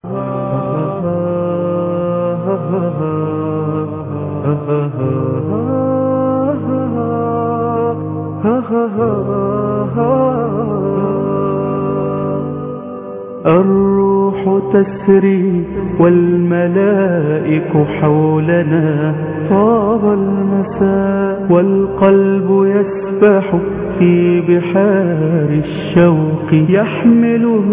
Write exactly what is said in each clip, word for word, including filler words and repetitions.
الروح تسري والملائك حولنا، طاب المساء والقلب يسبح في بحار الشوق، يحمله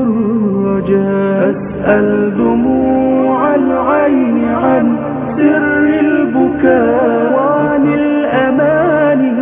الرجاء. أسأل دموع العين عن سر البكاء، وعن الأماني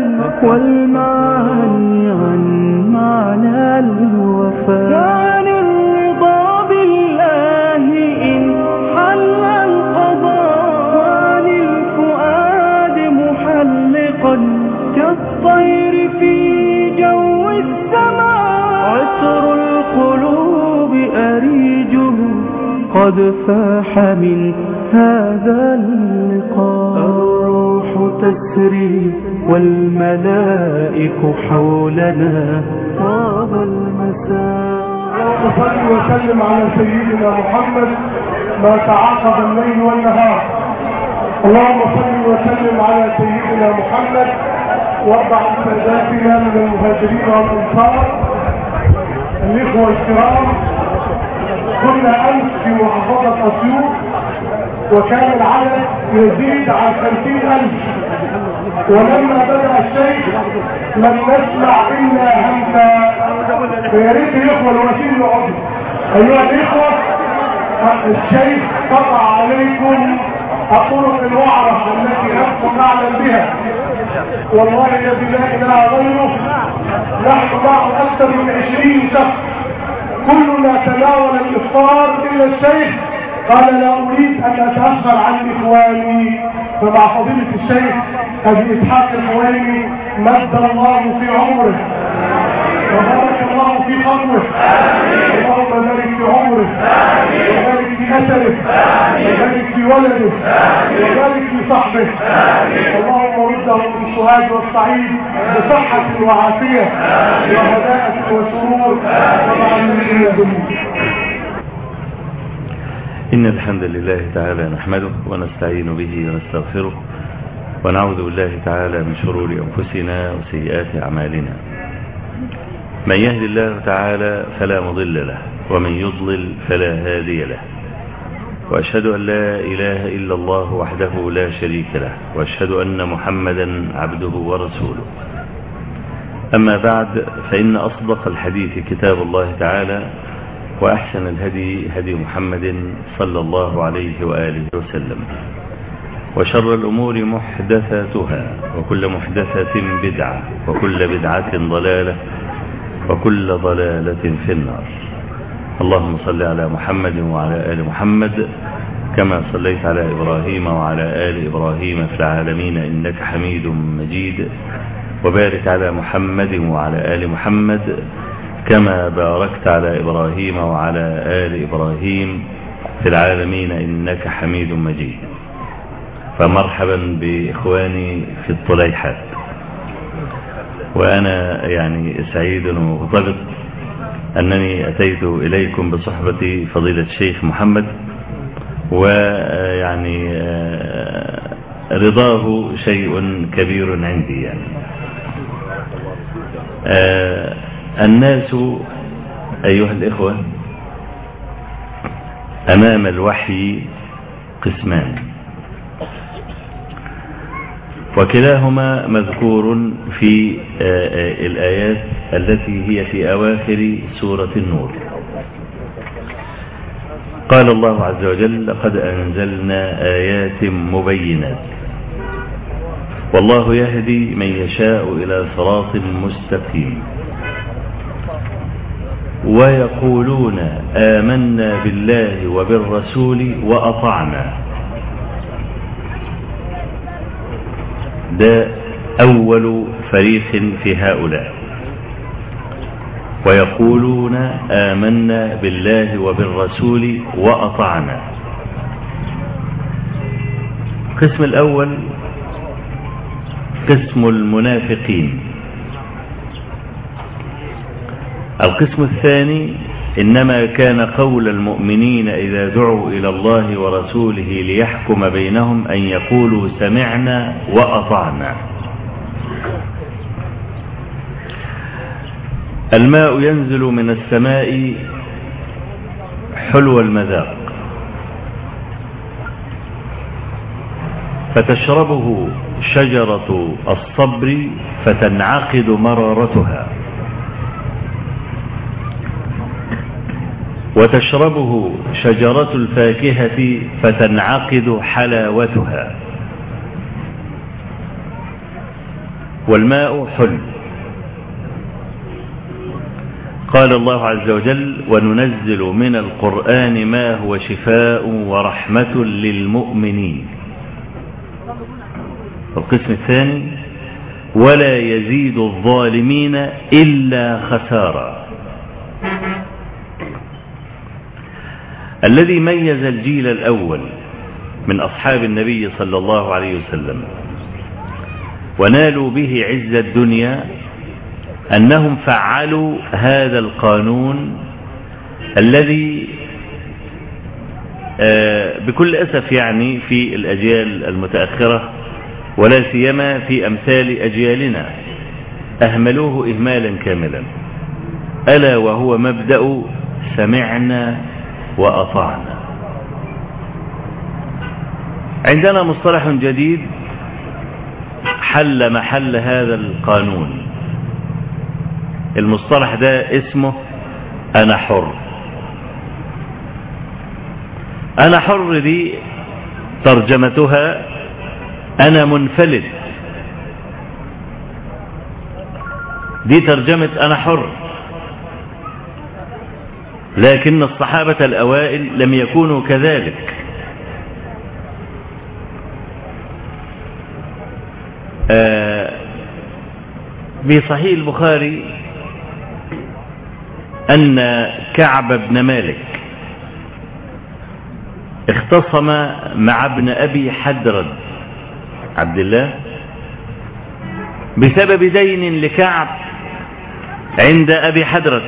والمعاني، عن معنى الوفاء، وعن الرضا بالله إن حل القضاء، وعن الفؤاد محلقا كالطير في جو السماء. عطر القلوب أريجه قد فاح من هذا اللقاء. الروح تسري والملائك حولنا، طاب المساء. اللهم صل وسلم على سيدنا محمد ما تعاقب الليل والنهار. اللهم صل وسلم على سيدنا محمد وارض عن ساداتنا من المهاجرين والانصار. الاخوه الكرام، كنا امس في محافظه اسيوط وكان العدد يزيد عن خمسين الف، ولما بدأ الشيخ لم نسمع إلا همسا. فيا ريت الإخوة الوسيل يقعدوا. أيها الإخوة، الشيخ قطع عليكم الطرق الوعرة التي نحن نعلم بها، والله الذي لا إله غيره نحن معه أكثر من عشرين شخص، كلنا تناول الإفطار إلا الشيخ قال لا أريد أن أتأخر عن إخواني. فمع فضيلة الشيخ أبي إسحاق الحويني مد الله في عمره وبارك الله في قبره، اللهم بارك في عمره وبارك في أثره وبارك في ولده وبارك في صحبه. اللهم رده في الشهاد والصعيد بصحة وعافية وهداءة وسرور ومع المسلمين الدنيا. إن الحمد لله تعالى نحمده ونستعين به ونستغفره، ونعوذ بالله تعالى من شرور أنفسنا وسيئات أعمالنا. من يهد الله تعالى فلا مضل له، ومن يضلل فلا هادي له. وأشهد أن لا إله إلا الله وحده لا شريك له، وأشهد أن محمدا عبده ورسوله. أما بعد، فإن أصدق الحديث كتاب الله تعالى، وأحسن الهدي هدي محمد صلى الله عليه وآله وسلم، وشر الأمور محدثاتها، وكل محدثة بدعة، وكل بدعة ضلالة، وكل ضلالة في النار. اللهم صل على محمد وعلى آل محمد كما صليت على إبراهيم وعلى آل إبراهيم في العالمين إنك حميد مجيد، وبارك على محمد وعلى آل محمد كما باركت على إبراهيم وعلى آل إبراهيم في العالمين إنك حميد مجيد. فمرحبا بإخواني في الطليحات، وأنا يعني سعيد ومغتبط أنني أتيت إليكم بصحبة فضيلة الشيخ محمد، ويعني رضاه شيء كبير عندي. يعني الناس أيها الإخوة أمام الوحي قسمان، وكلاهما مذكور في الآيات التي هي في أواخر سورة النور. قال الله عز وجل: لقد أنزلنا آيات مبينات والله يهدي من يشاء إلى صراط مستقيم. ويقولون آمنا بالله وبالرسول وأطعنا. ده أول فريق في هؤلاء. ويقولون آمنا بالله وبالرسول وأطعنا. القسم الأول قسم المنافقين. القسم الثاني إنما كان قول المؤمنين إذا دعوا إلى الله ورسوله ليحكم بينهم أن يقولوا سمعنا وأطعنا. الماء ينزل من السماء حلو المذاق، فتشربه شجرة الصبر فتنعقد مرارتها، وتشربه شجرة الفاكهة فتنعقد حلاوتها. والماء حلو. قال الله عز وجل: وننزل من القرآن ما هو شفاء ورحمة للمؤمنين. القسم الثاني: ولا يزيد الظالمين إلا خسارا. الذي ميز الجيل الأول من أصحاب النبي صلى الله عليه وسلم ونالوا به عز الدنيا أنهم فعلوا هذا القانون الذي بكل أسف يعني في الأجيال المتأخرة ولا سيما في أمثال أجيالنا أهملوه إهمالا كاملا، ألا وهو مبدأ سمعنا وأطعنا. عندنا مصطلح جديد حل محل هذا القانون. المصطلح ده اسمه أنا حر. أنا حر دي ترجمتها أنا منفلت، دي ترجمة أنا حر. لكن الصحابة الأوائل لم يكونوا كذلك. آه في صحيح البخاري أن كعب بن مالك اختصم مع ابن أبي حدرد عبد الله بسبب دين لكعب عند أبي حدرد،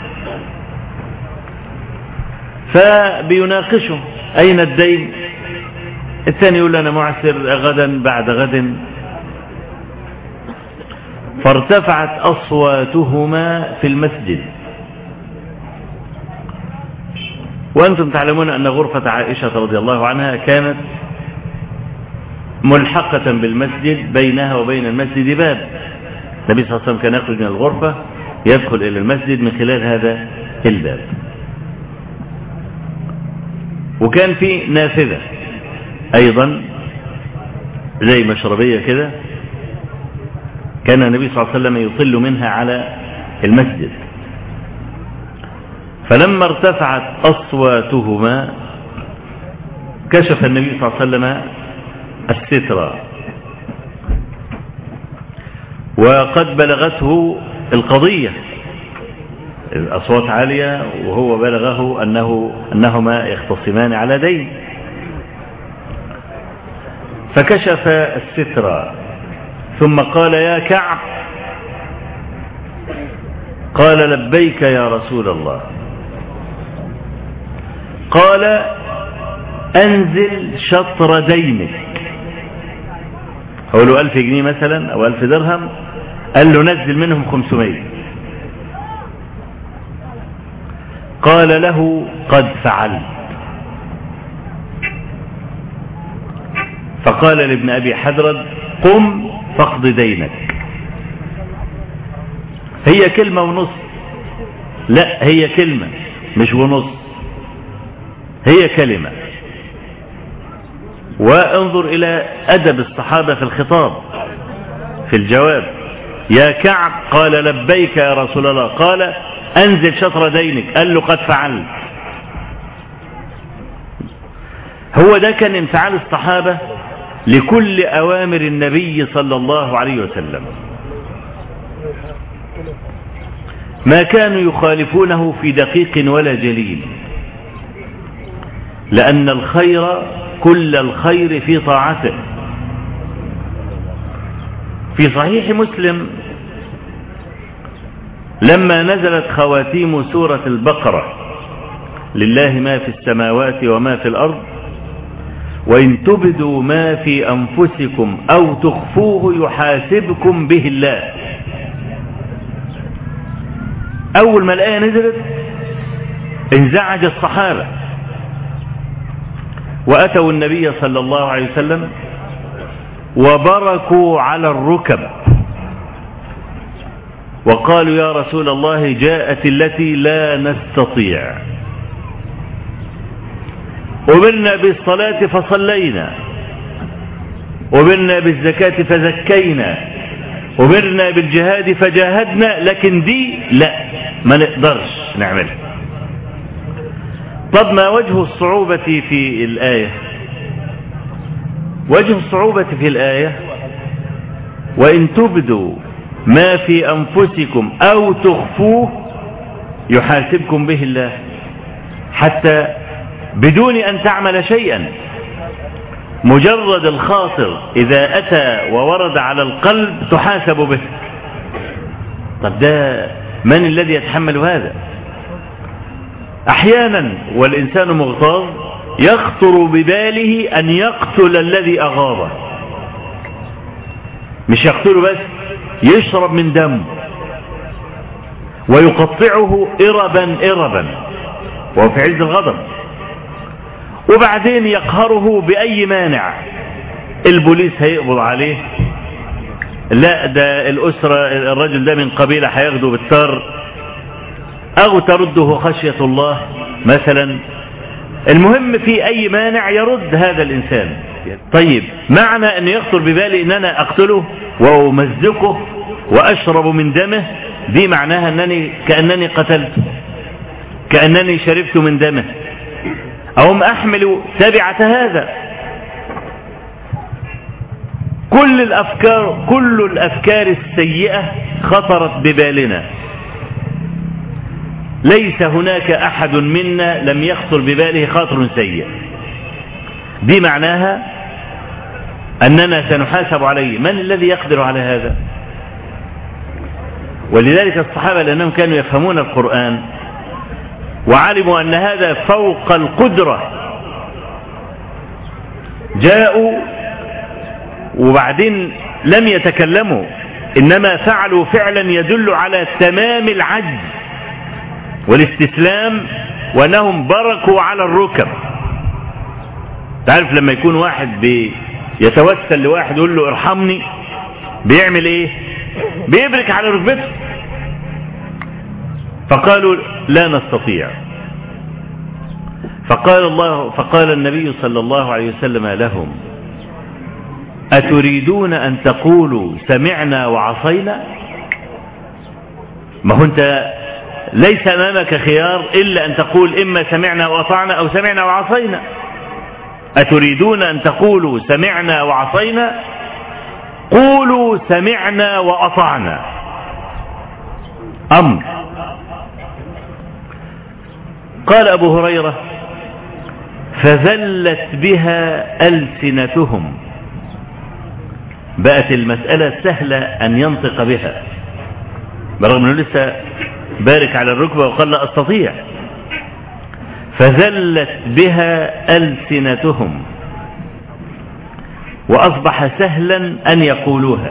فبيناقشه أين الدين؟ الثاني يقول أنا معسر غدا بعد غد. فارتفعت أصواتهما في المسجد. وأنتم تعلمون أن غرفة عائشة رضي الله عنها كانت ملحقة بالمسجد، بينها وبين المسجد باب. النبي صلى الله عليه وسلم كان يخرج من الغرفة يدخل إلى المسجد من خلال هذا الباب. وكان في نافذة أيضا زي مشربية كده، كان النبي صلى الله عليه وسلم يطل منها على المسجد. فلما ارتفعت أصواتهما كشف النبي صلى الله عليه وسلم الستر، وقد بلغته القضية، الأصوات عالية، وهو بلغه أنه أنهما يختصمان على دين. فكشف الستر ثم قال: يا كعب. قال: لبيك يا رسول الله. قال: أنزل شطر دينك. هو له ألف جنيه مثلا أو ألف درهم، قال له نزل منهم خمسمائة. قال له: قد فعلت. فقال لابن أبي حدرد: قم فاقض دينك. هي كلمة ونص، لا هي كلمة مش ونص، هي كلمة. وانظر إلى أدب الصحابة في الخطاب في الجواب: يا كعب. قال: لبيك يا رسول الله. قال: أنزل شطر دينك. قال له: قد فعلت. هو ده كان انفعال الصحابة لكل أوامر النبي صلى الله عليه وسلم، ما كانوا يخالفونه في دقيق ولا جليل، لأن الخير كل الخير في طاعته. في صحيح مسلم لما نزلت خواتيم سورة البقرة لله ما في السماوات وما في الأرض وإن تبدوا ما في أنفسكم أو تخفوه يحاسبكم به الله. أول ما الآية نزلت انزعج الصحابة وأتوا النبي صلى الله عليه وسلم وبركوا على الركب وقالوا يا رسول الله جاءت التي لا نستطيع، أمرنا بالصلاة فصلينا، أمرنا بالزكاة فزكينا، أمرنا بالجهاد فجاهدنا، لكن دي لا ما نقدرش نعملها. طب ما وجه الصعوبة في الآية؟ وجه الصعوبة في الآية وإن تبدوا ما في أنفسكم أو تخفوه يحاسبكم به الله، حتى بدون أن تعمل شيئا، مجرد الخاطر إذا أتى وورد على القلب تحاسب به. طب ده من الذي يتحمل هذا؟ أحيانا والإنسان مغتاظ يخطر بباله أن يقتل الذي أغاظه، مش يقتله بس، يشرب من دمه ويقطعه إربا إربا وهو في عز الغضب، وبعدين يقهره بأي مانع. البوليس هيقبض عليه، لا ده الأسرة الرجل ده من قبيلة هياخده بالتار، أو ترده خشية الله مثلا. المهم في أي مانع يرد هذا الإنسان. طيب معنى أن يخطر ببالي أن أنا أقتله وأمزقه وأشرب من دمه، دي معناها أنني كأنني قتلته، كأنني شربت من دمه، أهم أحمل تبعة هذا. كل الأفكار كل الأفكار السيئة خطرت ببالنا، ليس هناك أحد منا لم يخطر بباله خاطر سيء. دي معناها أننا سنحاسب عليه. من الذي يقدر على هذا؟ ولذلك الصحابة لأنهم كانوا يفهمون القرآن وعلموا أن هذا فوق القدرة، جاءوا وبعدين لم يتكلموا، إنما فعلوا فعلا يدل على تمام العجز والاستسلام، وأنهم بركوا على الركب. تعرف لما يكون واحد يتوسل لواحد يقول له ارحمني، بيعمل ايه؟ بيبرك على ركبته. فقالوا لا نستطيع، فقال الله فقال النبي صلى الله عليه وسلم لهم أتريدون أن تقولوا سمعنا وعصينا؟ ما هو أنت ليس أمامك خيار إلا أن تقول إما سمعنا وأطعنا أو سمعنا وعصينا. أتريدون أن تقولوا سمعنا وعصينا؟ قولوا سمعنا وأطعنا، أمر. قال أبو هريرة فذلت بها ألسنتهم، بقت المسألة سهلة أن ينطق بها، برغم أنه لسه بارك على الركبة وقال لا أستطيع. فذلت بها ألسنتهم وأصبح سهلا أن يقولوها،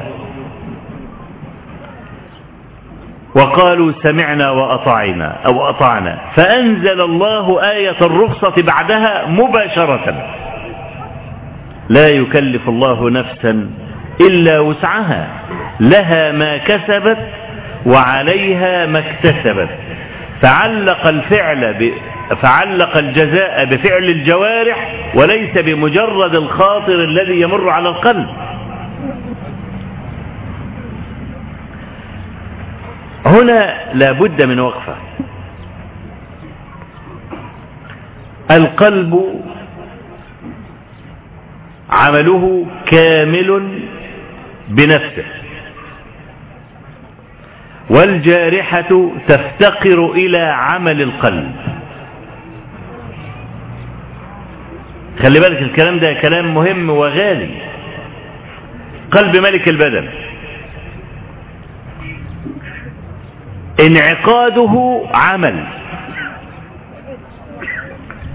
وقالوا سمعنا وأطعنا أو أطعنا، فأنزل الله آية الرخصة بعدها مباشرة: لا يكلف الله نفسا إلا وسعها، لها ما كسبت وعليها ما اكتسبت. فعلق الفعل ب... فعلق الجزاء بفعل الجوارح وليس بمجرد الخاطر الذي يمر على القلب. هنا لا بد من وقفة. القلب عمله كامل بنفسه، والجارحة تفتقر إلى عمل القلب. خلي بالك الكلام ده كلام مهم وغالي. قلب ملك البدن، انعقاده عمل،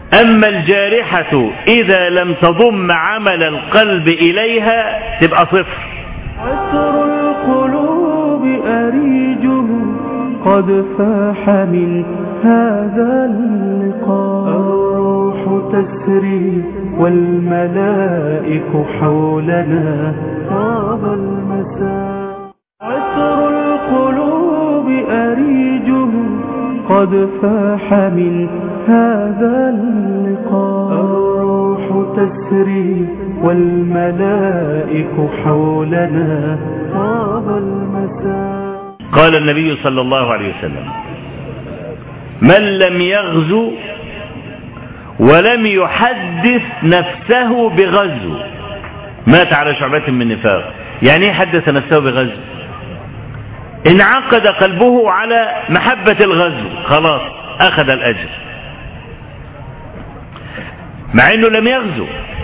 أما الجارحة إذا لم تضم عمل القلب إليها تبقى صفر. عطر القلوب أريجه قد فاح من هذا اللقاء، الروح تسري والملائك حولنا طاب المساء. عطر القلوب أريجه قد فاح من هذا اللقاء، الروح تسري والملائك حولنا طاب المساء. قال النبي صلى الله عليه وسلم: من لم يغزو ولم يحدث نفسه بغزو مات على شعبة من نفاق. يعني ايه حدث نفسه بغزو؟ انعقد قلبه على محبة الغزو، خلاص أخذ الأجر، مع أنه لم يغزو.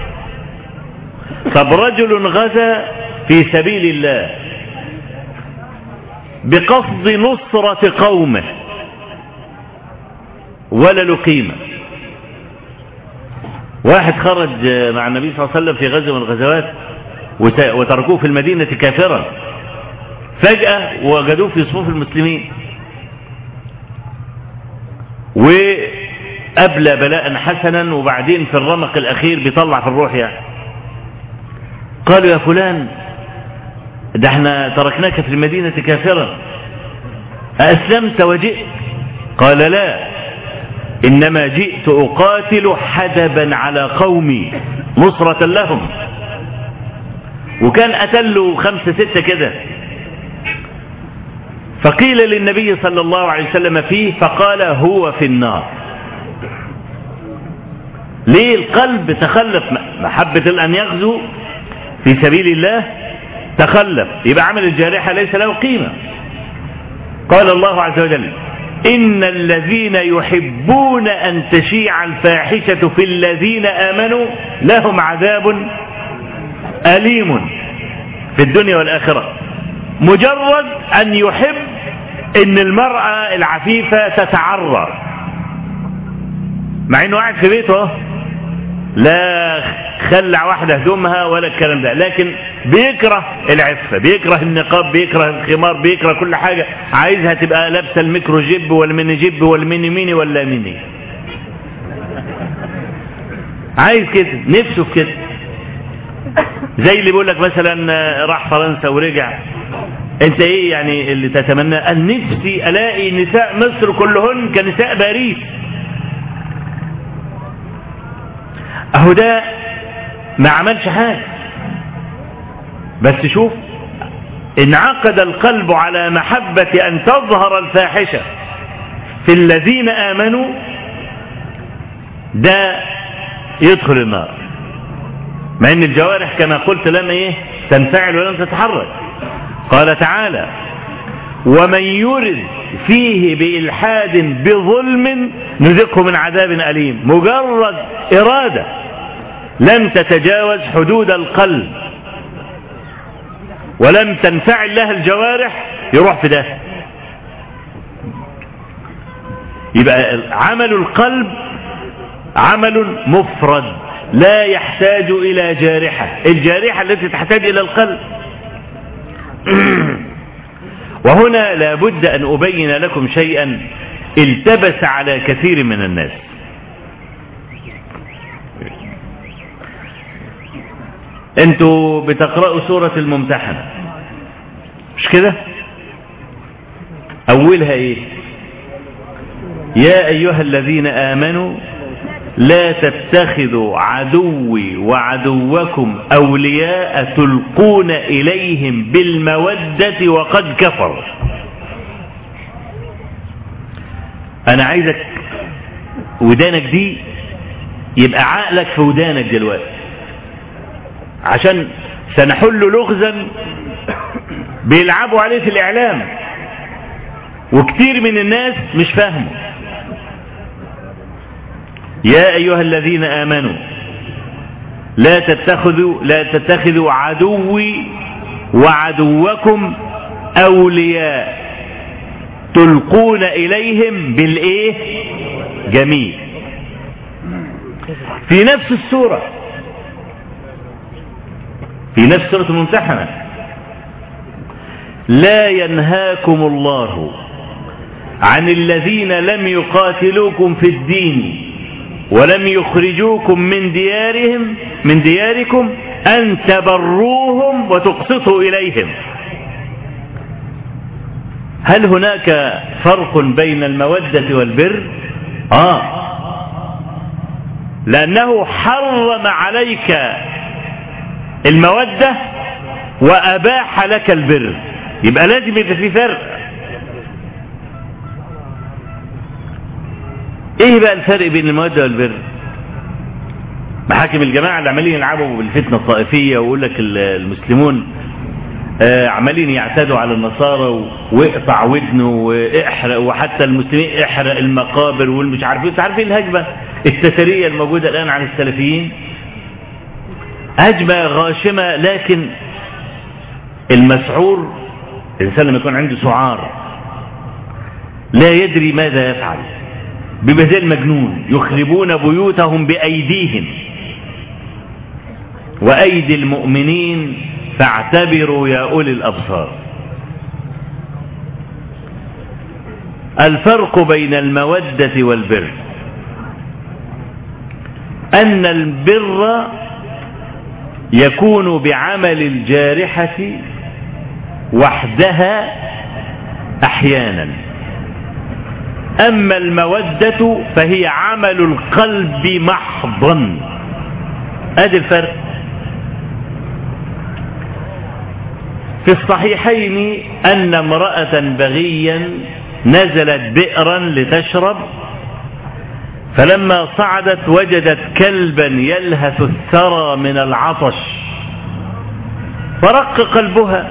طب رجل غزا في سبيل الله بقصد نصرة قومه ولا له قيمة. واحد خرج مع النبي صلى الله عليه وسلم في غزوة من الغزوات وتركوه في المدينة كافرا، فجأة وجدوه في صفوف المسلمين وأبلى بلاء حسنا، وبعدين في الرمق الأخير بيطلع في الروح يعني. قالوا: يا فلان، ده احنا تركناك في المدينة كافرا، أسلمت وجئت؟ قال: لا، إنما جئت أقاتل حدبا على قومي نصرة لهم. وكان قتلوا خمسة ستة كده. فقيل للنبي صلى الله عليه وسلم فيه، فقال: هو في النار. ليه؟ القلب تخلف محبة أن يغزو في سبيل الله، تخلف، يبقى عمل الجارحة ليس له قيمة. قال الله عز وجل: إن الذين يحبون أن تشيع الفاحشة في الذين آمنوا لهم عذاب أليم في الدنيا والآخرة. مجرد أن يحب أن المرأة العفيفة تتعرى، مع أنه قاعد في بيته لا خلع واحدة هدومها ولا الكلام ده، لكن بيكره العفة، بيكره النقاب، بيكره الخمار، بيكره كل حاجة، عايزها تبقى لابسة الميكرو جيب والميني جيب والميني ميني ولا ميني، عايز كده، نفسه في كده. زي اللي بيقول لك مثلا راح فرنسا ورجع، انت ايه يعني اللي تتمنى؟ ان نفسي الاقي نساء مصر كلهن كنساء باريس. اهو ده ما عملش حاجة، بس شوف، انعقد القلب على محبة ان تظهر الفاحشة في الذين آمنوا، ده يدخل النار، مع ان الجوارح كما قلت لم ايه تنفعل ولم تتحرك. قال تعالى: ومن يرد فيه بإلحاد بظلم نذقه من عذاب أليم. مجرد إرادة لم تتجاوز حدود القلب ولم تنفعل لها الجوارح يروح في ده. يبقى عمل القلب عمل مفرد لا يحتاج إلى جارحة، الجارحة التي تحتاج إلى القلب. وهنا لابد أن أبين لكم شيئا التبس على كثير من الناس. انتوا بتقرأوا سورة الممتحنة مش كده؟ أولها إيه؟ يا أيها الذين آمنوا لا تتخذوا عدوي وعدوكم أولياء تلقون إليهم بالمودة وقد كفروا. أنا عايزك ودانك دي يبقى عقلك في ودانك دلوقتي، عشان سنحل لغزا بيلعبوا عليه في الإعلام وكتير من الناس مش فاهمه. يا أيها الذين آمنوا لا تتخذوا لا تتخذوا عدوي وعدوكم أولياء تلقون إليهم بالإيه؟ جميل. في نفس السورة، في نفس سورة الممتحنة: لا ينهاكم الله عن الذين لم يقاتلوكم في الدين ولم يخرجوكم من ديارهم من دياركم أن تبروهم وتقسطوا إليهم. هل هناك فرق بين المودة والبر؟ آه، لأنه حرم عليك المودة وأباح لك البر، يبقى لازم يبقى في فرق. ايه بقى الفرق بين المودة والبر؟ محاكم الجماعة اللي عمالين يلعبوا بالفتنة الطائفية ويقول لك المسلمون آه عمالين يعتدوا على النصارى واقطع ودنه واحرق، وحتى المسلمين احرق المقابر والمش عارفين. انتوا عارفين الهجمة التترية الموجودة الآن عن السلفيين؟ هجمة غاشمة، لكن المسعور، الإنسان لما يكون عنده سعار لا يدري ماذا يفعل، بيبقى زي المجنون. يخربون بيوتهم بأيديهم وأيدي المؤمنين فاعتبروا يا أولي الأبصار. الفرق بين المودة والبر أن البر يكون بعمل الجارحة وحدها أحيانا، أما المودة فهي عمل القلب محضا. هذا الفرق. في الصحيحين أن امرأة بغيا نزلت بئرا لتشرب، فلما صعدت وجدت كلبا يلهث الثرى من العطش، فرق قلبها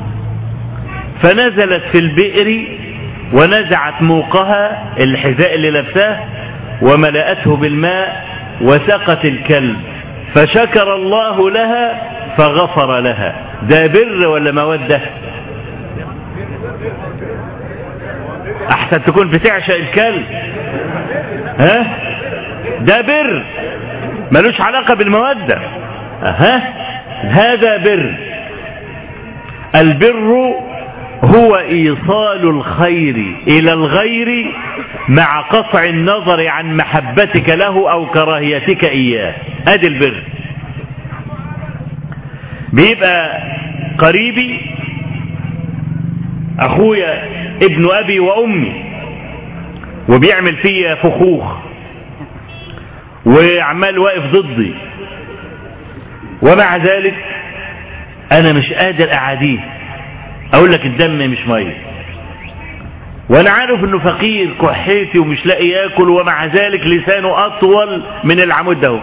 فنزلت في البئر ونزعت موقها، الحذاء اللي لبساه، وملأته بالماء وسقت الكلب، فشكر الله لها فغفر لها. ده بر ولا مودة؟ احسن تكون بتعشق الكلب، ها؟ ده بر ملوش علاقة بالمودة. ها؟ هذا بر. البر هو إيصال الخير إلى الغير مع قطع النظر عن محبتك له أو كراهيتك إياه. هذا البر. بيبقى قريبي أخويا ابن أبي وأمي وبيعمل فيا فخوخ وعمال واقف ضدي، ومع ذلك أنا مش قادر أعاديه، أقول لك الدم مش ميه، وأنا عارف إنه فقير كحيتي ومش لاقي ياكل، ومع ذلك لسانه أطول من العمود ده.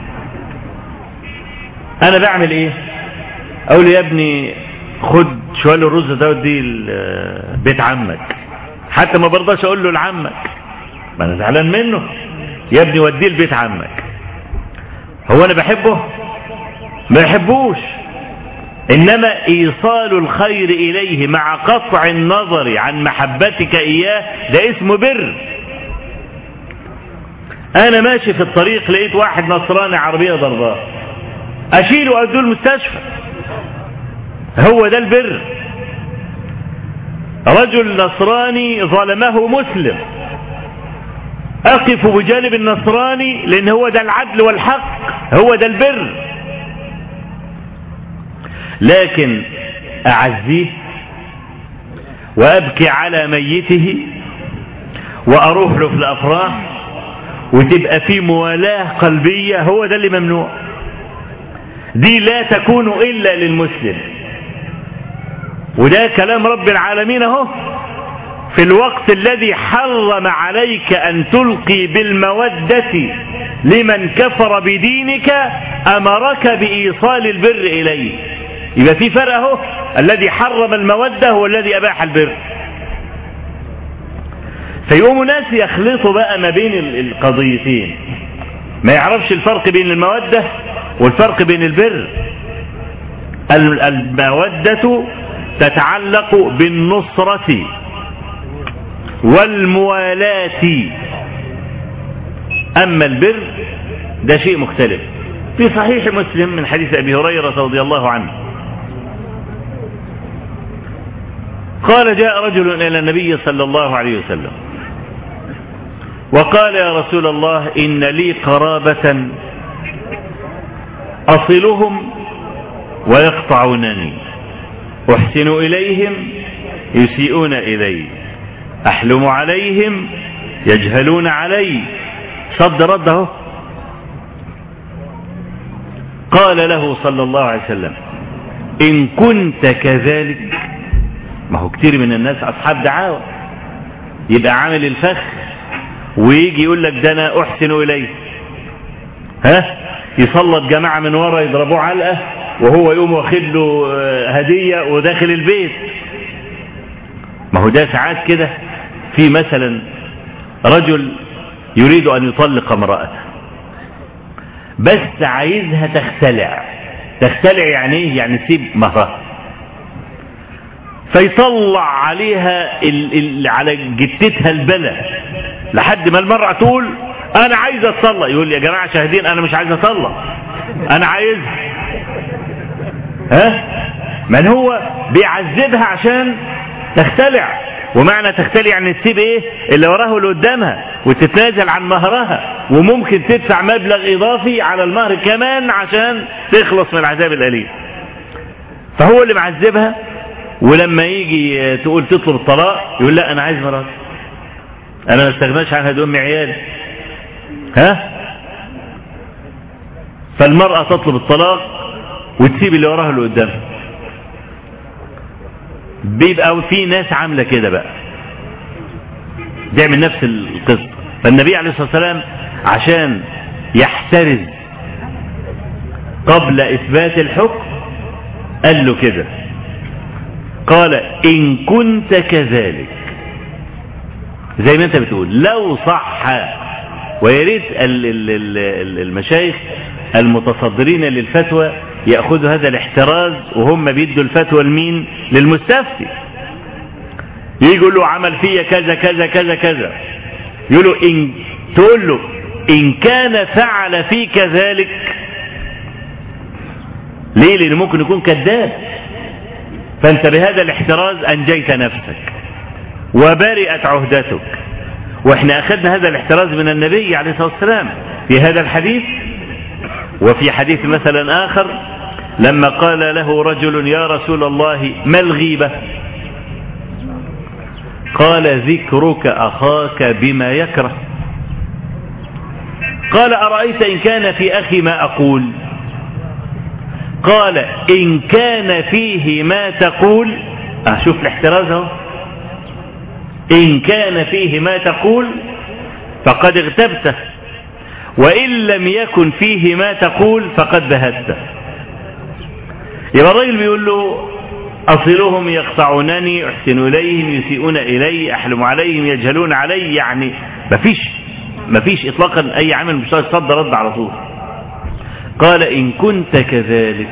أنا بعمل إيه؟ أقول يا ابني خد شوية الرز ده ودي بيت عمك، حتى ما برضاش أقول له لعمك، ما أنا زعلان منه. يا ابني وديه لبيت عمك. هو أنا بحبه؟ ما بحبوش، إنما إيصال الخير إليه مع قطع النظر عن محبتك إياه ده اسمه بر. أنا ماشي في الطريق لقيت واحد نصراني عربية ضرباه، أشيله وأوديه المستشفى، هو ده البر. رجل نصراني ظلمه مسلم، أقف بجانب النصراني لأن هو ده العدل والحق، هو ده البر. لكن أعزيه وأبكي على ميته وأروح له في الأفراح وتبقى في موالاه قلبية، هو ده اللي ممنوع. دي لا تكون إلا للمسلم، وده كلام رب العالمين اهو. في الوقت الذي حرم عليك أن تلقي بالمودة لمن كفر بدينك أمرك بإيصال البر إليه. يبقى في فرق اهو، الذي حرم المودة هو الذي أباح البر. فيقوموا ناس يخلطوا بقى ما بين القضيتين، ما يعرفش الفرق بين المودة والفرق بين البر. المودة تتعلق بالنصرة والموالاة، أما البر ده شيء مختلف. في صحيح مسلم من حديث أبي هريرة رضي الله عنه قال جاء رجل إلى النبي صلى الله عليه وسلم وقال يا رسول الله إن لي قرابة أصلهم ويقطعونني، أحسن إليهم يسيئون إلي، أحلم عليهم يجهلون علي. صد رده. قال له صلى الله عليه وسلم إن كنت كذلك، ما هو كتير من الناس أصحاب دعاوى، يبقى عامل الفخ ويجي يقول لك ده أنا أحسن إليه، ها يسلط جماعة من ورا يضربوه علقة وهو يقوم واخد له هدية وداخل البيت. ما هو ده ساعات كده. في مثلا رجل يريد أن يطلق امرأته بس عايزها تختلع. تختلع يعني ايه؟ يعني تسيب مهرها، فيطلع عليها ال ال على جتتها البلا لحد ما المرأة تقول انا عايزة اطلق. يقول يا جماعة شاهدين انا مش عايزة اطلق، انا عايزها. ها من هو بيعذبها عشان تختلع. ومعنى تختلع يعني تسيب ايه اللي وراها واللي قدامها وتتنازل عن مهرها، وممكن تدفع مبلغ اضافي على المهر كمان عشان تخلص من العذاب الاليم. فهو اللي معذبها، ولما يجي تقول تطلب الطلاق يقول لا انا عايز مراتي، انا ما استغناش عنها، دي امي عيالي. ها فالمرأة تطلب الطلاق وتسيب اللي وراها اللي قدامها. بيبقى في ناس عاملة كده بقى، بيعمل نفس القصة. فالنبي عليه الصلاة والسلام عشان يحترز قبل إثبات الحكم قال له كده، قال إن كنت كذلك، زي ما انت بتقول لو صح. ويريد المشايخ المتصدرين للفتوى يأخذوا هذا الاحتراز وهم بيدوا الفتوى لمين؟ للمستفتي. يقول له عمل فيا كذا كذا كذا كذا، يقول له إن تقول له إن كان فعل فيك ذلك. ليه؟ لأنه ممكن يكون كذاب، فأنت بهذا الاحتراز أنجيت نفسك وبرئت عهدتك. وإحنا أخذنا هذا الاحتراز من النبي عليه الصلاة والسلام في هذا الحديث. وفي حديث مثلا آخر لما قال له رجل يا رسول الله ما الغيبة؟ قال ذكرك أخاك بما يكره. قال أرأيت إن كان في أخي ما أقول؟ قال إن كان فيه ما تقول. أشوف الاحتراز اهو. إن كان فيه ما تقول فقد اغتبته، وإن لم يكن فيه ما تقول فقد بهته. يبقى الرجل بيقول له أصلهم يقطعونني، أحسن إليهم يسيئون إلي، أحلم عليهم يجهلون علي. يعني مفيش مفيش إطلاقا أي عمل مشترك. صد رد على طول. قال إن كنت كذلك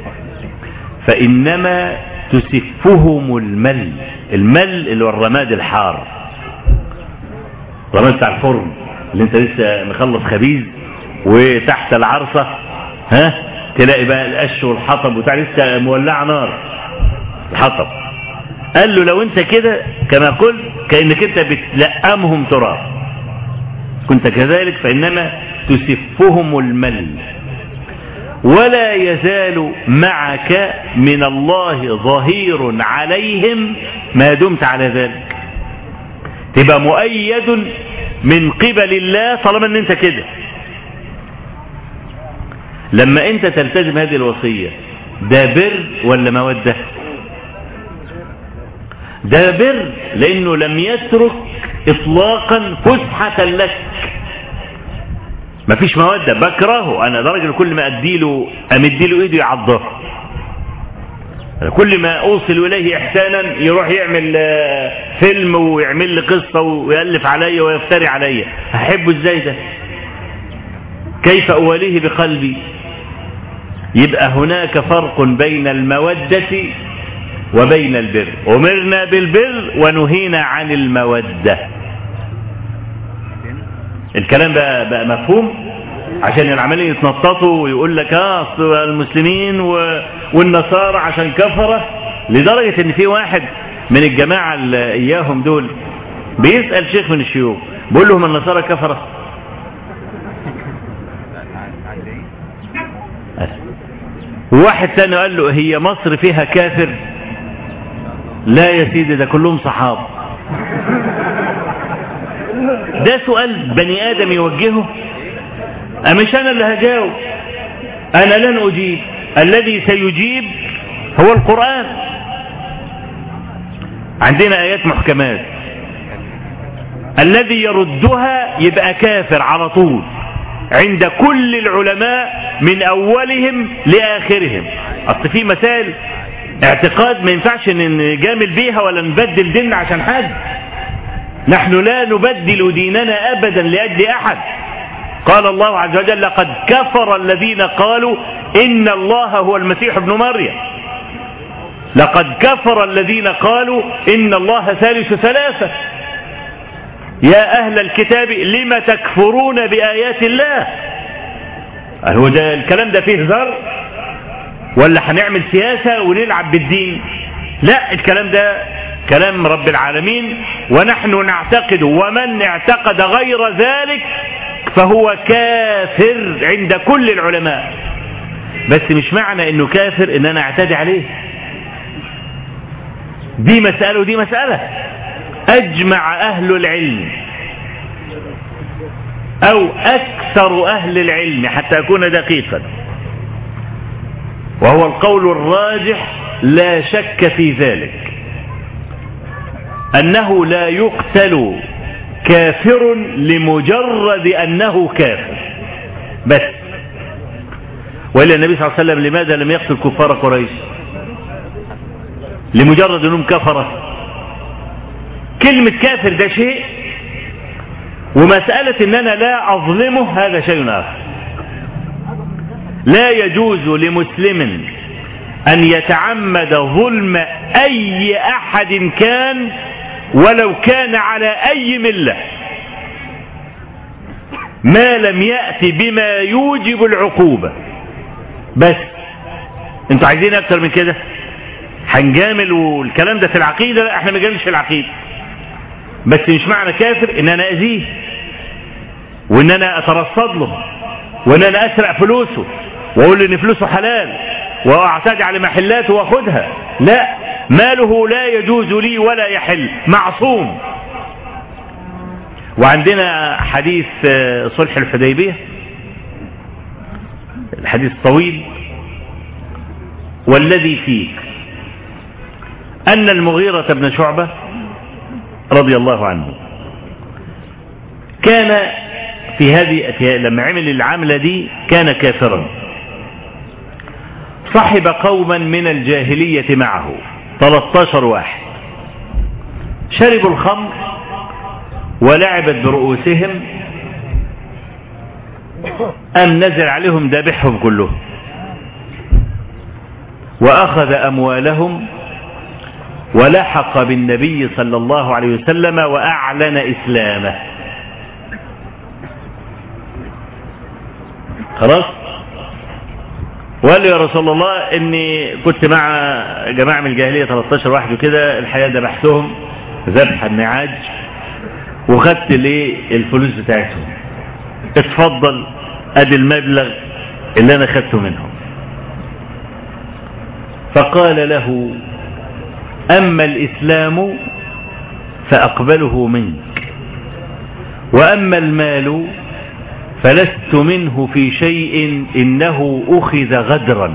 فإنما تسفهم المل. المل اللي هو الرماد الحار، الرماد بتاع الفرن اللي انت لسه مخلص خبيز وتحت العرصة ها تلاقي بقى القش والحطب وتاع لسه مولع نار الحطب. قال له لو انت كده كما قلت كأنك انت بتلقمهم تراب. كنت كذلك فإنما تسفهم المل، ولا يزال معك من الله ظهير عليهم ما دمت على ذلك. تبقى مؤيد من قبل الله طالما ان انت كده. لما انت تلتزم هذه الوصية ده بر ولا مودة؟ ده بر، لانه لم يترك اطلاقا فسحة لك. مفيش مودة. بكرهه انا درجة كل ما اديله امديله ايده يعضها، كل ما اوصل اليه احسانا يروح يعمل فيلم ويعمل لي قصة ويألف علي ويفتري علي. احبه ازاي ده؟ كيف اوليه بقلبي؟ يبقى هناك فرق بين المودة وبين البر. أمرنا بالبر ونهينا عن المودة. الكلام بقى, بقى مفهوم؟ عشان العملية يتنططوا ويقول لك اه اصل المسلمين والنصارى عشان كفرة، لدرجة ان في واحد من الجماعة اللي اياهم دول بيسأل شيخ من الشيوخ بيقول لهم النصارى كفرة؟ وواحد ثاني قال له هي مصر فيها كافر؟ لا يا سيدي ده كلهم صحاب. ده سؤال بني آدم يوجهه؟ مش أنا اللي هجاوب، أنا لن أجيب، الذي سيجيب هو القرآن. عندنا آيات محكمات، الذي يردها يبقى كافر على طول عند كل العلماء من أولهم لآخرهم. أصل في مسائل اعتقاد ما ينفعش نجامل بيها ولا نبدل ديننا عشان حد. نحن لا نبدل ديننا أبدا لأجل أحد. قال الله عز وجل لقد كفر الذين قالوا إن الله هو المسيح ابن مريم. لقد كفر الذين قالوا إن الله ثالث ثلاثة. يا أهل الكتاب لم تكفرون بآيات الله؟ هو ده الكلام ده فيه هزار ولا هنعمل سياسة ونلعب بالدين؟ لا، الكلام ده كلام رب العالمين ونحن نعتقد، ومن اعتقد غير ذلك فهو كافر عند كل العلماء. بس مش معنى انه كافر ان انا اعتدي عليه. دي مسألة ودي مسألة. اجمع اهل العلم او اكثر اهل العلم حتى اكون دقيقا، وهو القول الراجح لا شك في ذلك، انه لا يقتل كافر لمجرد انه كافر بس. وإلا النبي صلى الله عليه وسلم لماذا لم يقتل كفار قريش؟ لمجرد انهم كفرة. كلمة كافر ده شيء، ومسألة ان انا لا اظلمه هذا شيء اخر. لا يجوز لمسلم ان يتعمد ظلم اي احد كان ولو كان على اي ملة، ما لم يأتي بما يوجب العقوبة. بس انتوا عايزين اكتر من كده؟ هنجامل والكلام ده في العقيدة؟ لا، احنا ما جاملش في العقيدة. بس مش معنى كافر ان انا اذيه وان انا اترصد له وان انا اسرق فلوسه واقول ان فلوسه حلال واعتدي على محلاته واخدها. لا، ماله لا يجوز لي ولا يحل، معصوم. وعندنا حديث صلح الحديبية، الحديث طويل، والذي فيه أن المغيرة بن شعبة رضي الله عنه كان في هذه في لما عمل العملة دي كان كافرا. صحب قوما من الجاهلية معه ثلاثة عشر واحد، شربوا الخمر ولعبت برؤوسهم، أم نزل عليهم ذبحهم كلهم وأخذ أموالهم ولحق بالنبي صلى الله عليه وسلم وأعلن إسلامه. خلاص، وقال له يا رسول الله إني كنت مع جماعة من الجاهلية ثلاثة عشر واحد وكده، الحقيقة ذبحتهم ذبح النعاج وخدت ليه الفلوس بتاعتهم، اتفضل ادي المبلغ اللي انا خدته منهم. فقال له اما الاسلام فاقبله منك، واما المال فلست منه في شيء انه اخذ غدرا.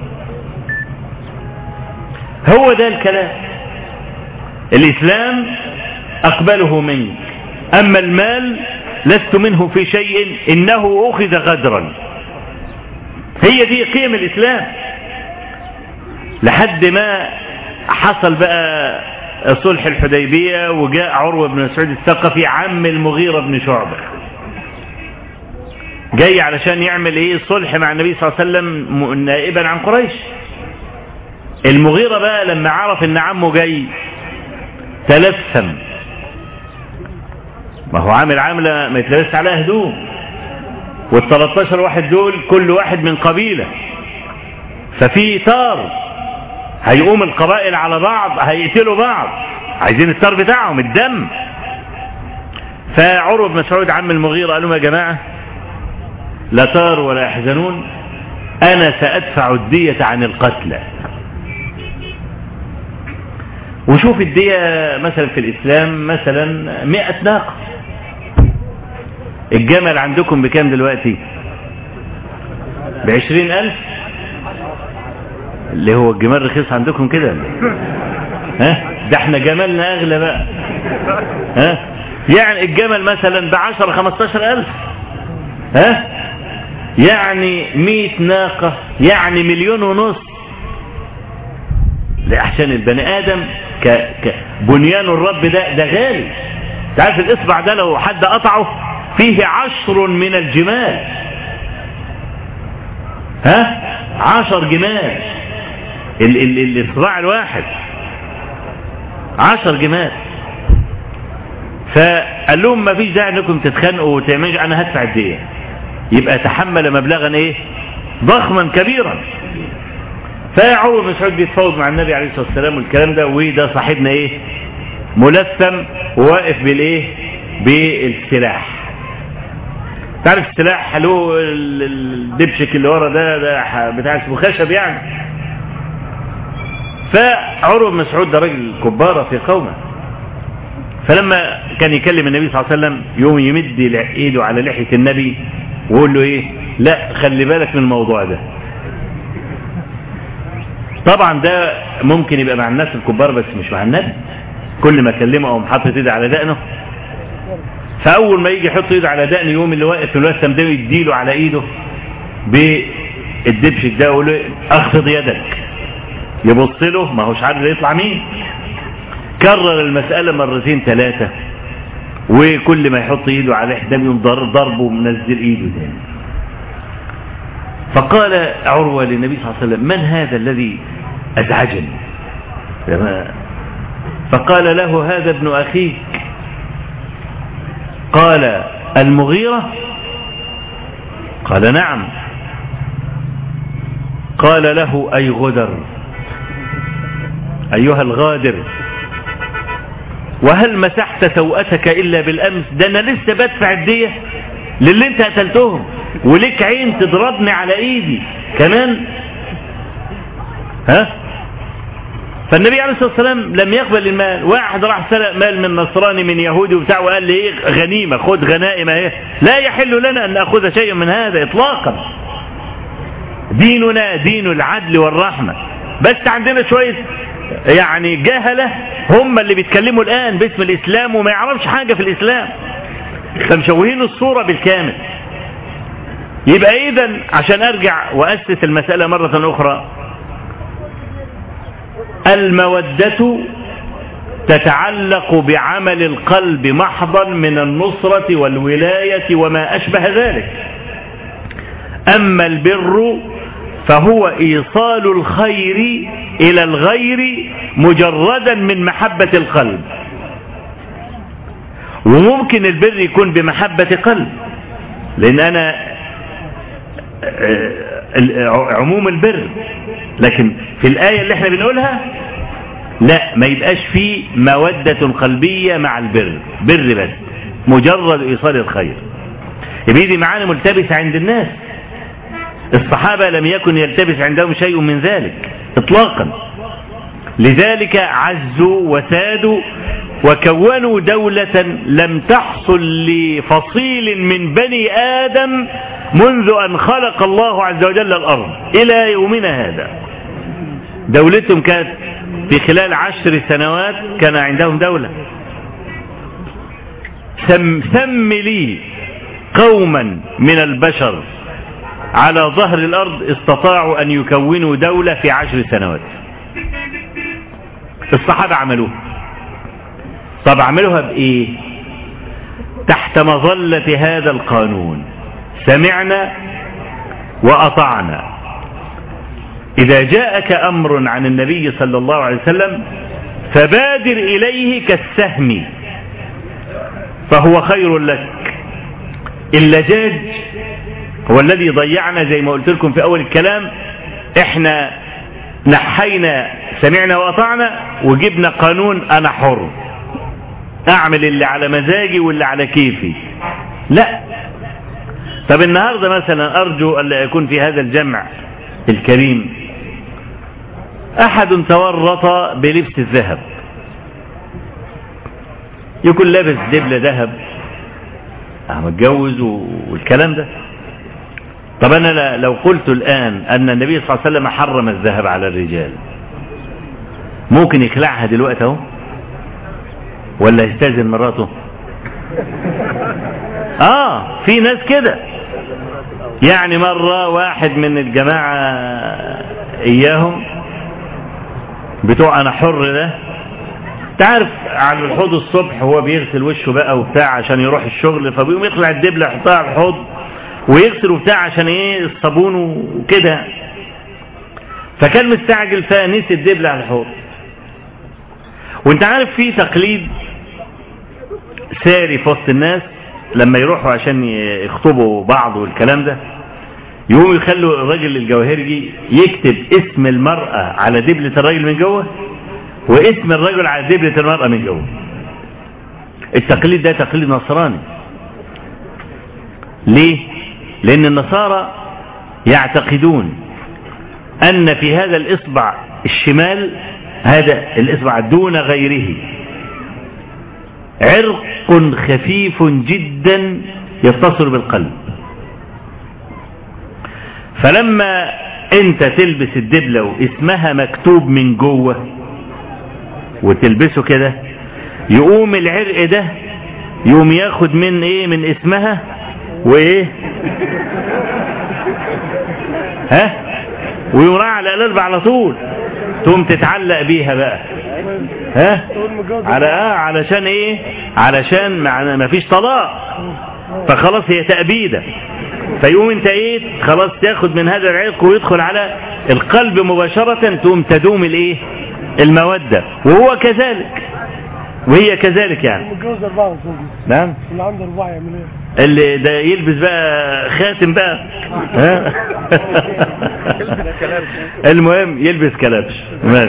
هو ده الكلام. الاسلام اقبله منك، اما المال لست منه في شيء انه اخذ غدرا. هي دي قيم الاسلام. لحد ما حصل بقى صلح الحديبية وجاء عروة بن مسعود الثقفي عم المغيرة بن شعبة جاي علشان يعمل ايه صلح مع النبي صلى الله عليه وسلم نائبا عن قريش. المغيرة بقى لما عرف ان عمه جاي تلثم، ما هو عامل عاملة ما يتلبس عليها هدوم، والثلاثتاشر واحد دول كل واحد من قبيلة، ففي تار هيقوم القبائل على بعض هيقتلوا بعض، عايزين التار بتاعهم الدم. فعروة بن مسعود عم المغيرة قال لهم يا جماعة لا تار ولا يحزنون، أنا سأدفع الدية عن القتلى. وشوف الدية مثلا في الإسلام مثلا مئة ناقة. الجمل عندكم بكام دلوقتي؟ بعشرين ألف، اللي هو الجمال رخيص عندكم كده. ها ده احنا جمالنا أغلى بقى. ها يعني الجمل مثلا بعشر خمستاشر ألف. ها يعني مئة ناقة يعني مليون ونص. لأحسن البني آدم ك... كبنيان الرب ده ده غالي. تعرف الإصبع ده لو حد قطعه فيه عشر من الجمال. ها عشر جمال ال... ال... الإصبع الواحد عشر جمال. فقال لهم ما فيش داعي انكم تتخانقوا وتعملوا، انا هدفع الدية. يبقى تحمل مبلغا ايه ضخما كبيرا. فعروة بن مسعود بيتفاوض مع النبي عليه الصلاة والسلام والكلام ده، وده صاحبنا ايه ملثم وواقف بالايه بالسلاح. تعرف السلاح له الدبشك اللي ورا ده ده بتاع اسمه خشب يعني. فعروة بن مسعود ده راجل كبارة في قومه، فلما كان يكلم النبي صلى الله عليه وسلم يوم يمد ايده على لحية النبي ويقول له ايه لا خلي بالك من الموضوع ده. طبعا ده ممكن يبقى مع الناس الكبار بس مش مع النبي. كل ما كلمه او حاطط ايده على دقنه، فاول ما يجي يحط ايده على دقنه يوم اللي واقف في الوسم ده يديله على ايده بالدبشك ده ويقول له اخفض يدك. يبص له ما هوش عارف يطلع مين. كرر المسألة مرتين ثلاثة، وكل ما يحط ايده على حدام يوم ضربه ومنزل ايده تاني. فقال عروة للنبي صلى الله عليه وسلم من هذا الذي ازعجني؟ فقال له هذا ابن اخيك. قال المغيرة؟ قال نعم. قال له اي غدر، ايها الغادر، وهل مسحت سوءتك إلا بالأمس؟ ده أنا لسه بدفع الدية للي انت قتلتهم، وليك عين تضربني على ايدي كمان. ها فالنبي عليه الصلاة والسلام لم يقبل المال. واحد راح سرق مال من نصراني من يهودي وبتاع وقال لي ايه غنيمة خد غنائم ايه. لا يحل لنا ان نأخذ شيء من هذا اطلاقا. ديننا دين العدل والرحمة. بس عندنا شوية يعني جهلة هم اللي بيتكلموا الآن باسم الإسلام وما يعرفش حاجة في الإسلام، فمشوهين الصورة بالكامل. يبقى إذن عشان أرجع وأسس المسألة مرة أخرى، المودة تتعلق بعمل القلب محضا من النصرة والولاية وما أشبه ذلك. أما البر فهو إيصال الخير إلى الغير مجردا من محبة القلب. وممكن البر يكون بمحبة قلب، لأن أنا عموم البر، لكن في الآية اللي احنا بنقولها لا ما يبقاش فيه مودة قلبية مع البر، بر بس مجرد إيصال الخير. يبقى دي معاني ملتبسة عند الناس. الصحابة لم يكن يلتبس عندهم شيء من ذلك اطلاقا. لذلك عزوا وسادوا وكونوا دولة لم تحصل لفصيل من بني آدم منذ أن خلق الله عز وجل الأرض إلى يومنا هذا. دولتهم كانت في خلال عشر سنوات كان عندهم دولة. سم, سم لي قوما من البشر على ظهر الأرض استطاعوا أن يكونوا دولة في عشر سنوات. الصحابة عملوها. طب عملوها بإيه؟ تحت مظلة هذا القانون: سمعنا وأطعنا. إذا جاءك أمر عن النبي صلى الله عليه وسلم فبادر إليه كالسهم فهو خير لك. اللجاج هو الذي ضيعنا زي ما قلت لكم في أول الكلام. احنا نحينا سمعنا وأطعنا وجبنا قانون أنا حر، أعمل اللي على مزاجي واللي على كيفي. لا. طب النهاردة مثلا أرجو أن لا يكون في هذا الجمع الكريم أحد تورط بلبس الذهب، يكون لابس دبلة ذهب متجوز والكلام ده. طب أنا لو قلت الآن أن النبي صلى الله عليه وسلم حرم الذهب على الرجال، ممكن يخلعها دلوقتي اهو ولا يستأذن مراته؟ آه في ناس كده. يعني مرة واحد من الجماعة إياهم بتوع أنا حر ده، تعرف على الحوض الصبح هو بيغسل وشه بقى وبتاع عشان يروح الشغل، فبيقوم يخلع الدبلة يحطها على الحوض ويغسل وبتاع عشان ايه الصابون وكده. فكان مستعجل فنسي الدبلة على الحوض. وانت عارف في تقليد ساري في وسط الناس لما يروحوا عشان يخطبوا بعض والكلام ده، يقوموا يخلوا الراجل الجواهرجي يكتب اسم المرأة على دبلة الراجل من جوه واسم الرجل على دبلة المرأة من جوه. التقليد ده تقليد نصراني. ليه؟ لأن النصارى يعتقدون أن في هذا الإصبع الشمال، هذا الإصبع دون غيره، عرق خفيف جدا يتصل بالقلب. فلما انت تلبس الدبلة واسمها مكتوب من جوه وتلبسه كده، يقوم العرق ده يقوم ياخد من ايه، من اسمها وايه ها ويراعى على القلب على طول، تقوم تتعلق بيها بقى ها على اه علشان ايه، علشان ما فيش طلاق، فخلاص هي تأبيدة. فيقوم انت ايه خلاص تاخد من هذا العرق ويدخل على القلب مباشرة، تقوم تدوم الايه المودة. وهو كذلك وهي كذلك يعني. نعم. اللي عنده اربعة يعمل ايه؟ اللي ده يلبس بقى خاتم بقى ها المهم يلبس كلبش ماشي.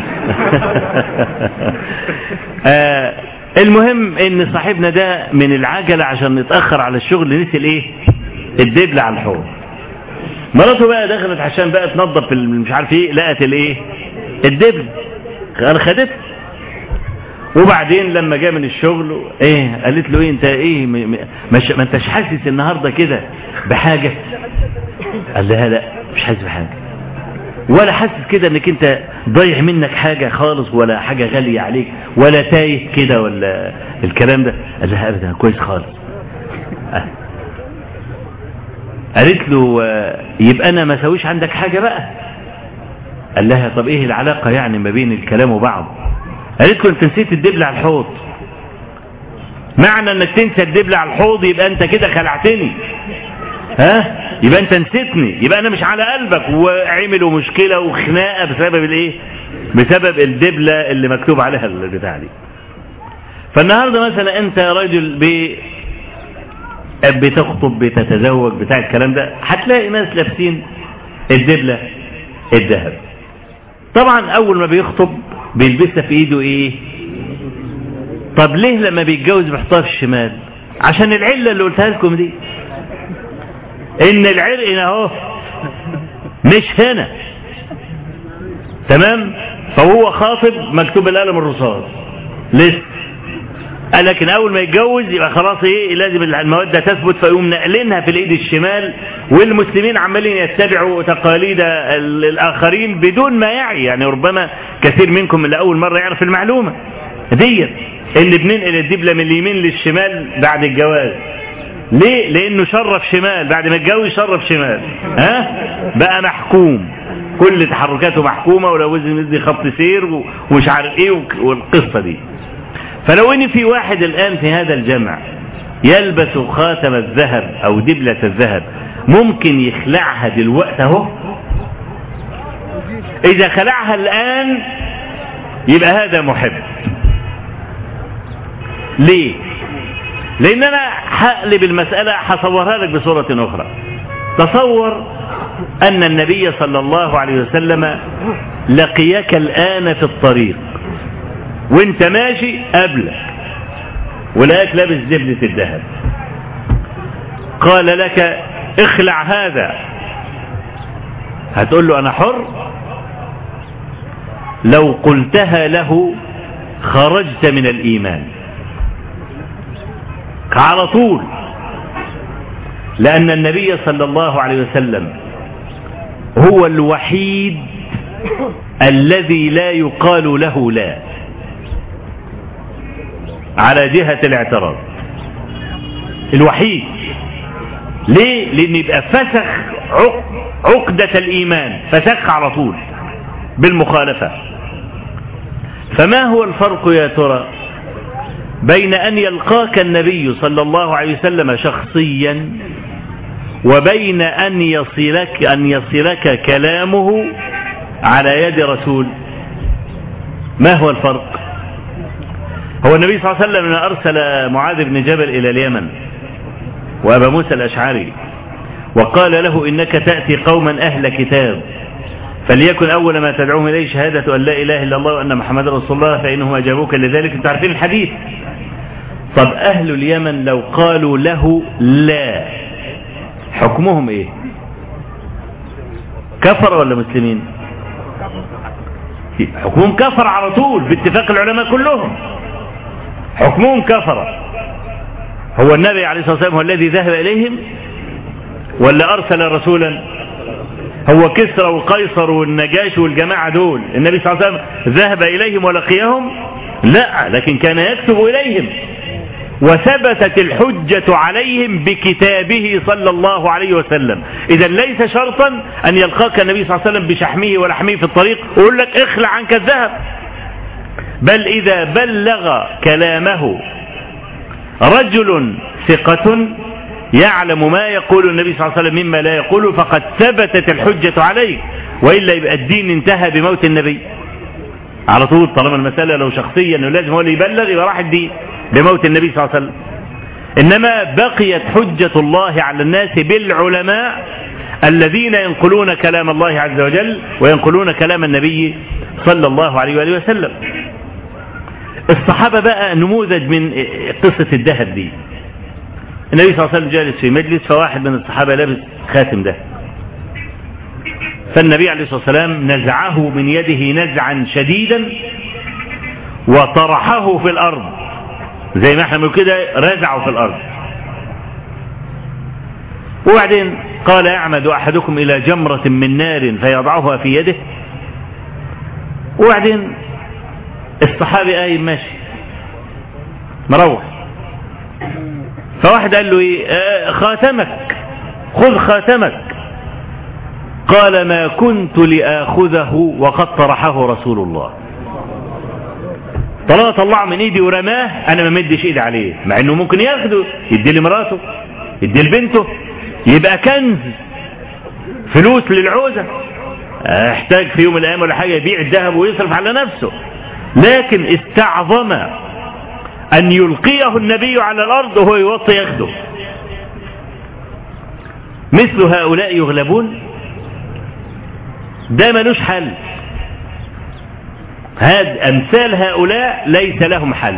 آه المهم ان صاحبنا ده من العجلة عشان نتأخر على الشغل نسي الايه الدبلة على الحوض. مراته بقى دخلت عشان بقى تنظف مش عارف ايه، لقت الايه الدبلة خدت. وبعدين لما جاء من الشغل ايه قالت له ايه انت ايه مش ما انتش حاسس النهارده كده بحاجه؟ قال لها لا مش حاسس بحاجه، ولا حاسس كده انك انت ضايع منك حاجه خالص ولا حاجه غاليه عليك ولا تايه كده ولا الكلام ده؟ قال لها ابدا كويس خالص. أه. قالت له يبقى انا ما سويش عندك حاجه بقى؟ قال لها طب ايه العلاقه يعني ما بين الكلام وبعض؟ قالت له انت نسيت الدبلة على الحوض. معنى انك تنسى الدبلة على الحوض يبقى انت كده خلعتني، ها يبقى انت نسيتني، يبقى انا مش على قلبك. وعملوا مشكلة وخناقة بسبب الايه، بسبب الدبلة اللي مكتوب عليها البتاع دي. فالنهاردة مثلا انت راجل ب بتخطب بتتزوج بتاع الكلام ده، هتلاقي ناس لابسين الدبلة الذهب. طبعا اول ما بيخطب بيلبسها في ايده ايه؟ طب ليه لما بيتجوز بيحطها في الشمال؟ عشان العله اللي قلتها لكم دي، ان العرق هنا اهو مش هنا، تمام؟ فهو خاطب مكتوب القلم الرصاص لسه، لكن اول ما يتجوز يبقى خلاص ايه لازم الموده تثبت، فيقوم نقلينها في الايد الشمال. والمسلمين عمالين يتبعوا تقاليد الاخرين بدون ما يعي، يعني ربما كثير منكم اللي اول مره يعرف المعلومه ديت ان بننقل الدبله من اليمين للشمال بعد الجواز. ليه؟ لانه شرف شمال، بعد ما يتجوز شرف شمال، ها بقى محكوم، كل تحركاته محكومه، ولو يدي خط سير ومش عارف ايه والقصه دي. فلو ان في واحد الان في هذا الجمع يلبس خاتم الذهب او دبلة الذهب، ممكن يخلعها دلوقتي اهو. اذا خلعها الان يبقى هذا محب. ليه؟ لان انا هقلب المسألة هصورها لك بصورة اخرى. تصور أن النبي صلى الله عليه وسلم لقيك الآن في الطريق وانت ماشي قبلك ولقاك لابس زبدة الذهب، قال لك اخلع هذا، هتقول له أنا حر؟ لو قلتها له خرجت من الإيمان على طول، لأن النبي صلى الله عليه وسلم هو الوحيد الذي لا يقال له لا على جهة الاعتراض، الوحيد. ليه؟ لأن يبقى فسخ عقدة الإيمان، فسخ على طول بالمخالفة. فما هو الفرق يا ترى بين أن يلقاك النبي صلى الله عليه وسلم شخصيا وبين أن يصلك أن يصلك كلامه على يد رسول؟ ما هو الفرق؟ هو النبي صلى الله عليه وسلم أرسل معاذ بن جبل إلى اليمن وأبا موسى الأشعري وقال له إنك تأتي قوما أهل كتاب فليكن أول ما تدعوهم إليه شهادة أن لا إله إلا الله وأن محمد رسول الله فإنهم أجابوك لذلك. أنتم عارفين الحديث. طب أهل اليمن لو قالوا له لا حكمهم إيه؟ كفر ولا مسلمين؟ حكمهم كفر على طول باتفاق العلماء كلهم، حكمهم كفر. هو النبي عليه الصلاة والسلام هو الذي ذهب إليهم ولا أرسل رسولا؟ هو كسرى وقيصر والنجاش والجماعة دول النبي صلى الله عليه وسلم ذهب إليهم ولقيهم؟ لا، لكن كان يكتب إليهم وثبتت الحجة عليهم بكتابه صلى الله عليه وسلم. إذا ليس شرطا أن يلقاك النبي صلى الله عليه وسلم بشحمه ولحمه في الطريق ويقول لك اخلع عنك الذهب، بل إذا بلغ كلامه رجل ثقة يعلم ما يقول النبي صلى الله عليه وسلم مما لا يقوله فقد ثبتت الحجة عليه، وإلا يبقى الدين انتهى بموت النبي على طول. طالما المسألة لو شخصيا انه لازم هو اللي يبلغ يبقى راح الدين بموت النبي صلى الله عليه وسلم. إنما بقيت حجة الله على الناس بالعلماء الذين ينقلون كلام الله عز وجل وينقلون كلام النبي صلى الله عليه وآله وسلم. الصحابة بقى نموذج من قصة الذهب دي. النبي صلى الله عليه وسلم جالس في مجلس فواحد من الصحابة لابس خاتم ده، فالنبي عليه الصلاة والسلام نزعه من يده نزعا شديدا وطرحه في الأرض زي ما احنا بنقول كده، رزعه في الأرض. وبعدين قال يعمد أحدكم إلى جمرة من نار فيضعها في يده. وبعدين الصحابي قايم ماشي مروح، فواحد قال له ايه؟ آه خاتمك، خذ خاتمك. قال ما كنت لآخذه وقد طرحه رسول الله. طالما طلعه من ايدي ورماه انا ما مدش ايدي عليه، مع انه ممكن ياخده يدي لمراته يدي لبنته، يبقى كنز فلوس للعوزة، احتاج في يوم من الايام ولا حاجة يبيع الذهب ويصرف على نفسه، لكن استعظم أن يلقيه النبي على الأرض وهو يوطي ياخده. مثل هؤلاء يغلبون، ده ملوش حل. هذا أمثال هؤلاء ليس لهم حل،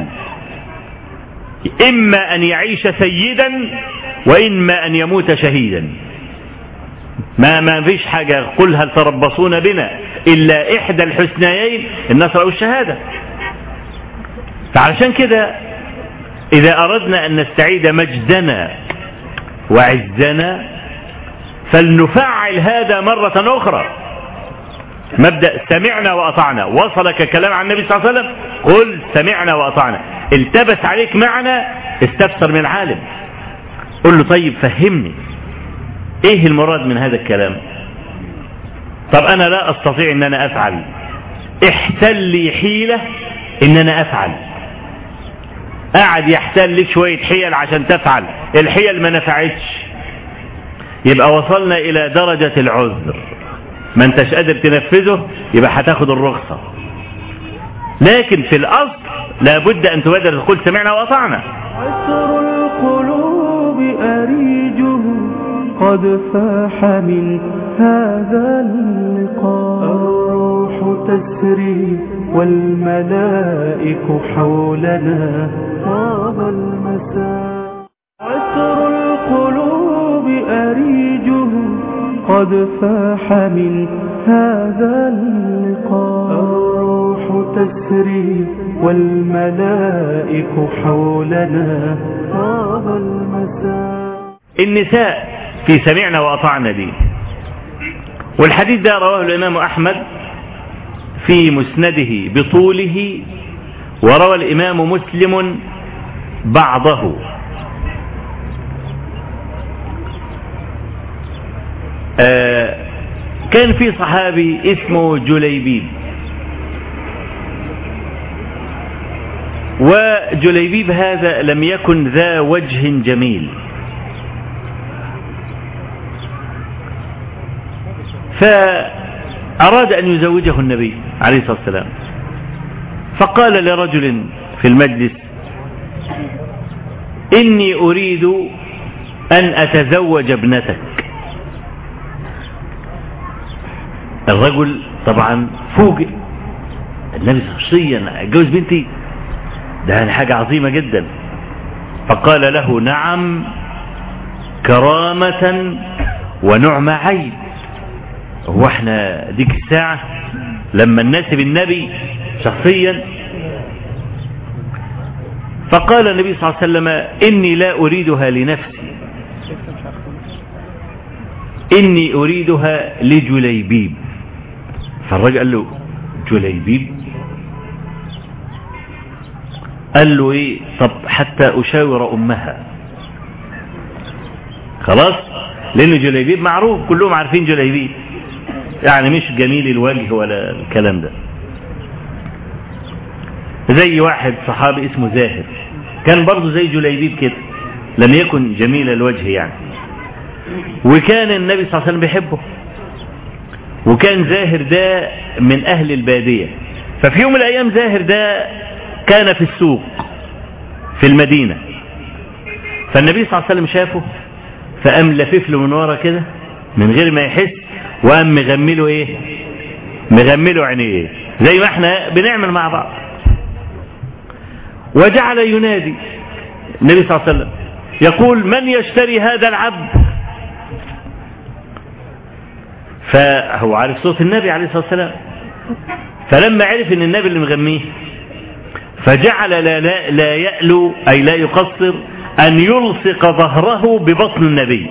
إما أن يعيش سيدا وإما أن يموت شهيدا. ما ما فيش حاجة. قل هل تربصون بنا إلا إحدى الحسنيين النصر أو الشهادة. فعلشان كده إذا أردنا أن نستعيد مجدنا وعزنا فلنفعل هذا مرة أخرى. مبدأ سمعنا وأطعنا. وصلك كلام عن النبي صلى الله عليه وسلم قل سمعنا وأطعنا. التبس عليك معنى استفسر من العالم، قل له طيب فهمني ايه المراد من هذا الكلام. طب انا لا استطيع ان انا افعل، احتل لي حيلة ان انا افعل. قاعد يحتل لك شوية حيل عشان تفعل، الحيل ما نفعتش، يبقى وصلنا الى درجة العذر. ما انتش قادر تنفذه يبقى هتاخد الرخصة. لكن في الاصل لابد ان تبادر تقول سمعنا واطعنا. عطر القلوب أريجه قد فاح من هذا اللقاء. الروح تسري والملائك حولنا طاب المساء. عطر القلوب أريجه قد فاح من هذا اللقاء. الروح تسري والملائك حولنا طاب المساء. النساء في سمعنا وأطعنا دي، والحديث ده رواه الإمام أحمد في مسنده بطوله، وروى الإمام مسلم بعضه. آه كان في صحابي اسمه جليبيب، وجليبيب هذا لم يكن ذا وجه جميل، فأراد أن يزوجه النبي عليه الصلاة والسلام، فقال لرجل في المجلس: إني أريد أن أتزوج ابنتك. الرجل طبعا فوجئ، النبي شخصيا اتجوز بنتي؟ ده حاجة عظيمة جدا. فقال له: نعم، كرامة ونعم عين. هو احنا ديك الساعة لما نناسب النبي شخصيا؟ فقال النبي صلى الله عليه وسلم: إني لا أريدها لنفسي، إني أريدها لجليبيب. فالرجل قال له: جليبيب؟ قال له: إيه؟ طب حتى أشاور أمها. خلاص، لأن جليبيب معروف، كلهم عارفين جليبيب، يعني مش جميل الوجه ولا الكلام ده. زي واحد صحابي اسمه زاهر، كان برضه زي جليبيب كده، لم يكن جميل الوجه يعني، وكان النبي صلى الله عليه وسلم بيحبه، وكان زاهر ده من أهل البادية. ففي يوم من الأيام زاهر ده كان في السوق في المدينة، فالنبي صلى الله عليه وسلم شافه، فقام لفف له من ورا كده من غير ما يحس، وقام مغمله ايه؟ مغمله عينيه، زي ما احنا بنعمل مع بعض. وجعل ينادي النبي صلى الله عليه وسلم يقول: من يشتري هذا العبد؟ فهو عارف صوت النبي عليه الصلاة والسلام، فلما عرف ان النبي اللي مغميه، فجعل لا, لا, لا يألو أي لا يقصر أن يلصق ظهره ببطن النبي.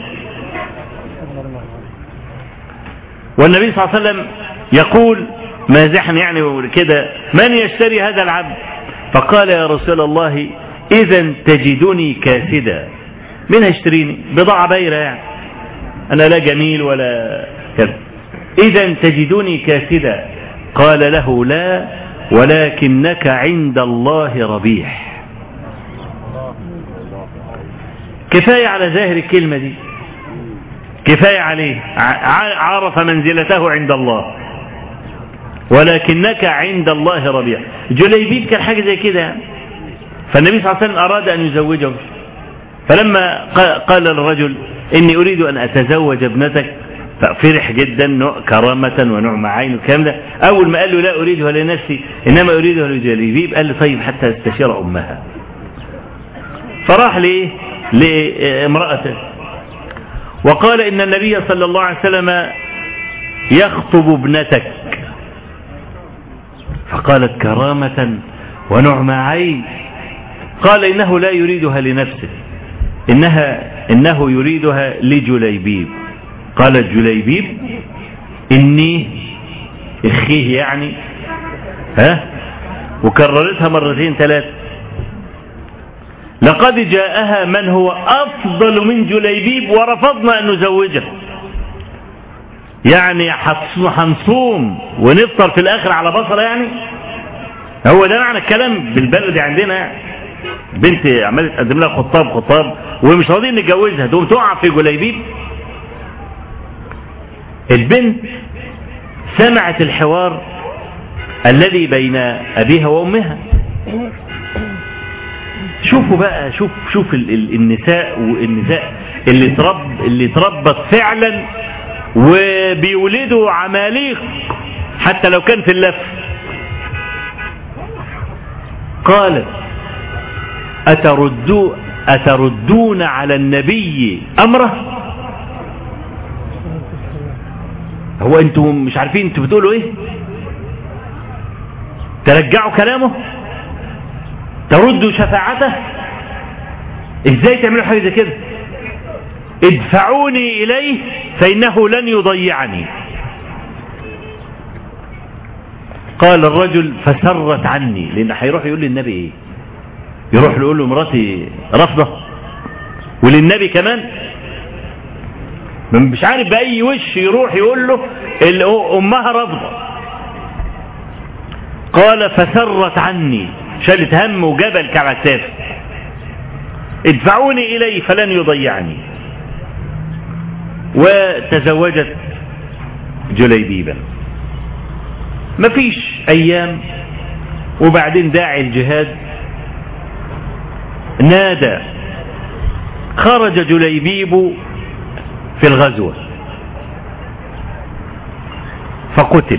والنبي صلى الله عليه وسلم يقول مازحا يعني كده: من يشتري هذا العبد؟ فقال: يا رسول الله، إذا تجدني كاسدا. من هيشتريني؟ بضاعة بايرة يعني، أنا لا جميل ولا كذا. إذا تجدني كاسدا. قال له: لا، ولكنك عند الله ربيح. كفاية على ظاهر الكلمة دي، كفاية عليه، عرف منزلته عند الله. ولكنك عند الله ربيع. جليبيب كان حاجة زي كده يعني. فالنبي صلى الله عليه وسلم أراد أن يزوجه، فلما قال للرجل: إني أريد أن أتزوج ابنتك، ففرح جدا، كرامة ونعم عين والكلام ده. أول ما قال له: لا أريدها لنفسي إنما أريدها لجليبيب، قال له: طيب حتى استشير أمها. فراح ليه؟ لامرأته، وقال: إن النبي صلى الله عليه وسلم يخطب ابنتك. فقالت: كرامة ونعم عين. قال: إنه لا يريدها لنفسه، إنها إنه يريدها لجليبيب. قال جليبيب: إني إخيه يعني، ها، وكررتها مرتين ثلاثة: لقد جاءها من هو أفضل من جليبيب ورفضنا أن نزوجه. يعني هنصوم ونفطر في الآخر على بصرة يعني؟ هو ده معنى الكلام بالبلد عندنا يعني. بنت عمالة تقدم لها خطاب خطاب ومش راضيين نتجوزها، تقوم تقع في جليبيب. البنت سمعت الحوار الذي بين أبيها وأمها. شوفوا بقى، شوف شوف النساء والنساء اللي ترب اللي تربط فعلا وبيولدوا عماليق حتى لو كان في اللف. قالت أتردو أتردون على النبي أمره؟ هو أنتم مش عارفين أنتم بتقولوا إيه؟ ترجعوا كلامه؟ تردوا شفاعته؟ إزاي تعملوا حاجة زي كده؟ ادفعوني إليه فإنه لن يضيعني. قال الرجل فسرت عني، لأن هيروح يقول للنبي إيه؟ يروح يقول له مراتي رفضة وللنبي كمان، مش عارف بأي وش يروح يقول له أمها رفضة. قال فسرت عني، شالت هم وجبل كعساف، ادفعوني إليه فلن يضيعني. وتزوجت جليبيبا. مفيش أيام وبعدين داعي الجهاد نادى، خرج جليبيب في الغزوة فقتل.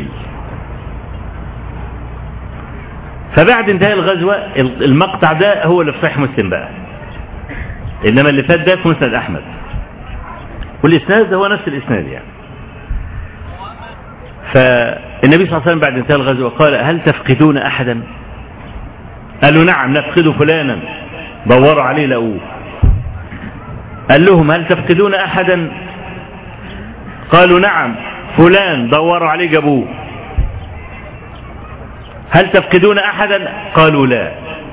فبعد انتهاء الغزوة، المقطع ده هو اللي في صحيح مسلم بقى، إنما اللي فات ده في مسند أحمد، والإسناد هو نفس الإسناد يعني. فالنبي صلى الله عليه وسلم بعد انتهاء الغزوة قال هل تفقدون أحدا؟ قالوا نعم نفقد فلانا، دوروا عليه لقوه. قال لهم هل تفقدون أحدا؟ قالوا نعم فلان، دوروا عليه جابوه. هل تفقدون أحدا؟ قالوا لا.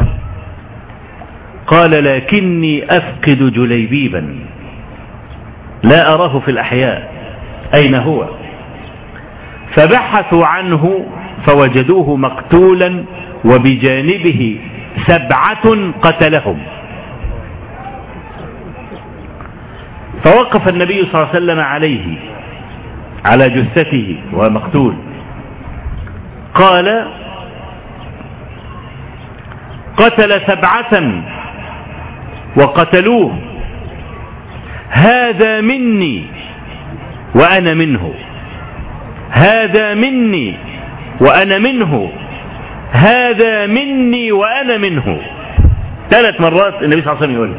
قال لكني أفقد جليبيبا لا أراه في الأحياء، أين هو؟ فبحثوا عنه فوجدوه مقتولا وبجانبه سبعة قتلهم. فوقف النبي صلى الله عليه وسلم عليه على جثته وهو مقتول، قال قتل سبعة وقتلوه، هذا مني وأنا منه، هذا مني وأنا منه، هذا مني وأنا منه. ثلاث مرات النبي صلى الله عليه وسلم يقول.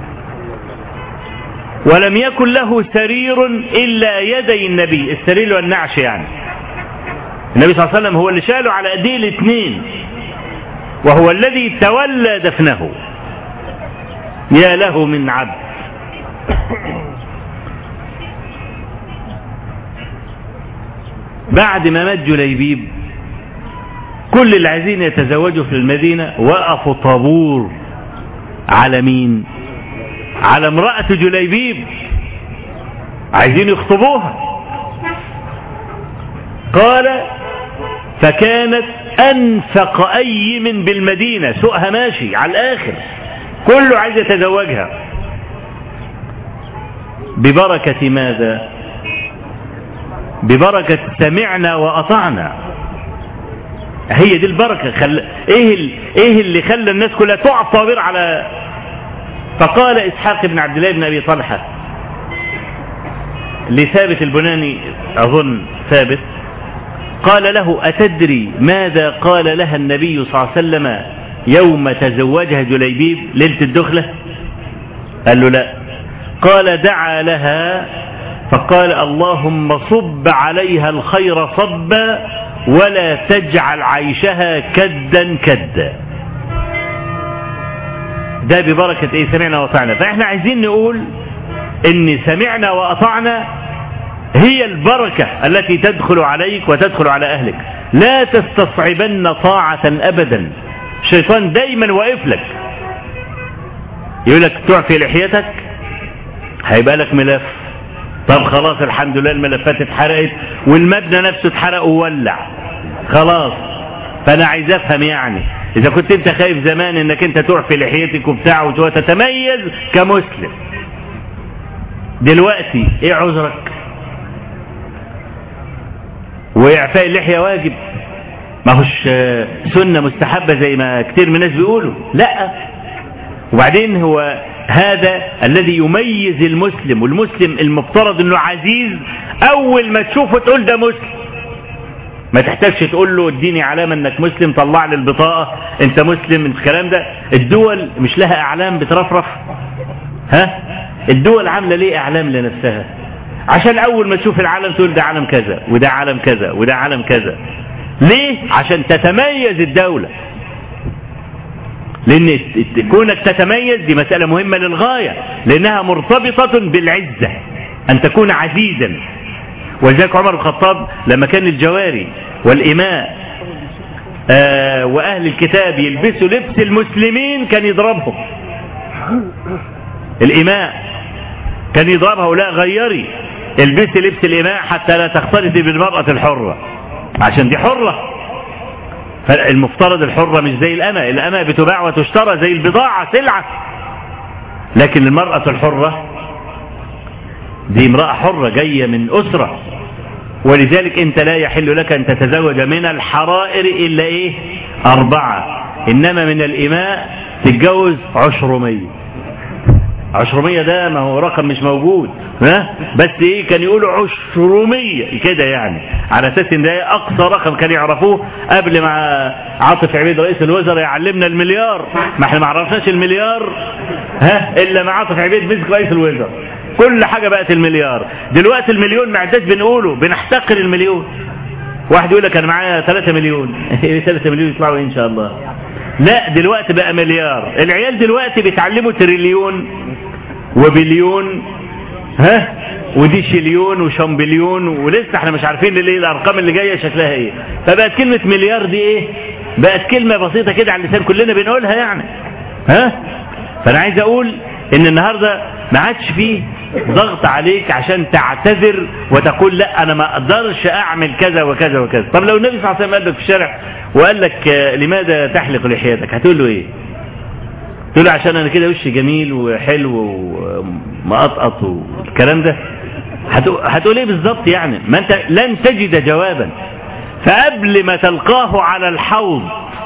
ولم يكن له سرير إلا يدي النبي، السرير والنعش يعني. النبي صلى الله عليه وسلم هو اللي شاله على ايديه الاثنين، وهو الذي تولى دفنه. يا له من عبد. بعد ما مات جليبيب كل اللي عايزين يتزوجوا في المدينة وقفوا طابور على مين؟ على امرأة جليبيب، عايزين يخطبوها. قال فكانت أنفق أيم بالمدينة، سوقها ماشي على الآخر، كله عايز يتزوجها. ببركة ماذا؟ ببركة سمعنا وأطعنا. هي دي البركة. خل... ايه, ال... ايه اللي خلى الناس كلها تقف طابر على. فقال إسحاق بن عبد الله بن أبي طلحة لثابت البناني، أظن ثابت، قال له أتدري ماذا قال لها النبي صلى الله عليه وسلم يوم تزوجها جليبيب ليلة الدخلة؟ قال له لا. قال دعا لها فقال اللهم صب عليها الخير صبا ولا تجعل عيشها كدا كدا. ده ببركة ايه؟ سمعنا وأطعنا. فاحنا عايزين نقول ان سمعنا وأطعنا هي البركة التي تدخل عليك وتدخل على أهلك. لا تستصعبن طاعة أبدا. الشيطان دايما واقف لك يقول لك تعفي لحيتك هيبقى لك ملف. طب خلاص الحمد لله الملفات اتحرقت والمبنى نفسه اتحرق وولع خلاص. فانا عايز افهم يعني اذا كنت انت خايف زمان انك انت تعفي لحيتك وبتاع وتتميز كمسلم، دلوقتي ايه عذرك؟ واعفاء اللحية واجب، ما هوش سنة مستحبة زي ما كتير من الناس بيقولوا. لا. وبعدين هو هذا الذي يميز المسلم، والمسلم المفترض انه عزيز، اول ما تشوفه تقول ده مسلم، ما تحتاجش تقول له اديني علامة انك مسلم، طلع لي البطاقة انت مسلم. الكلام ده الدول مش لها اعلام بترفرف؟ ها، الدول عاملة ليه اعلام لنفسها؟ عشان اول ما تشوف العالم تقول ده عالم كذا وده عالم كذا وده عالم كذا. ليه؟ عشان تتميز الدولة، لان كونك تتميز دي مسألة مهمة للغاية، لانها مرتبطة بالعزة، ان تكون عزيزا. ولذلك عمر بن الخطاب لما كان الجواري والإماء آه وأهل الكتاب يلبسوا لبس المسلمين كان يضربهم. الإماء كان يضربها ولا غيري البسي لبس الإماء حتى لا تختلطي بالمرأة الحرة، عشان دي حرة. فالمفترض الحرة مش زي الأمة، الأمة بتباع وتشترى زي البضاعة، سلعة. لكن المرأة الحرة دي امرأة حرة جاية من أسرة، ولذلك انت لا يحل لك ان تتزوج من الحرائر الا ايه؟ اربعة. انما من الاماء تتجوز عشرمية. عشرمية ده ما هو رقم مش موجود، ها؟ بس ايه كان يقولوا عشرمية كده يعني، على اساس ان ده اقصى رقم كان يعرفوه قبل ما عاطف عبيد رئيس الوزراء يعلمنا المليار. ما احنا ما عرفناش المليار ها الا ما عاطف عبيد مسك رئيس الوزراء، كل حاجة بقت المليار. دلوقتي المليون ما عداش بنقوله، بنحتقر المليون. واحد يقول لك انا معايا ثلاثة مليون ثلاثة مليون يطلعوا ان شاء الله. لا، دلوقتي بقى مليار. العيال دلوقتي بيتعلموا تريليون وبليون، ها، وديشليون وشامبليون، ولسه احنا مش عارفين ليه الارقام اللي جايه شكلها ايه. فبقت كلمة مليار دي ايه؟ بقت كلمة بسيطة كده على اللسان، كلنا بنقولها يعني، ها. فانا عايز اقول ان النهارده ما عادش فيه ضغط عليك عشان تعتذر وتقول لا انا ما اقدرش اعمل كذا وكذا وكذا. طب لو النبي صلى الله عليه وسلم قال لك في الشارع وقال لك لماذا تحلق لحيتك، هتقول له ايه؟ تقول له عشان انا كده وشي جميل وحلو ومقطقط والكلام ده. هتقول ايه بالظبط يعني؟ ما انت لن تجد جوابا. فقبل ما تلقاه على الحوض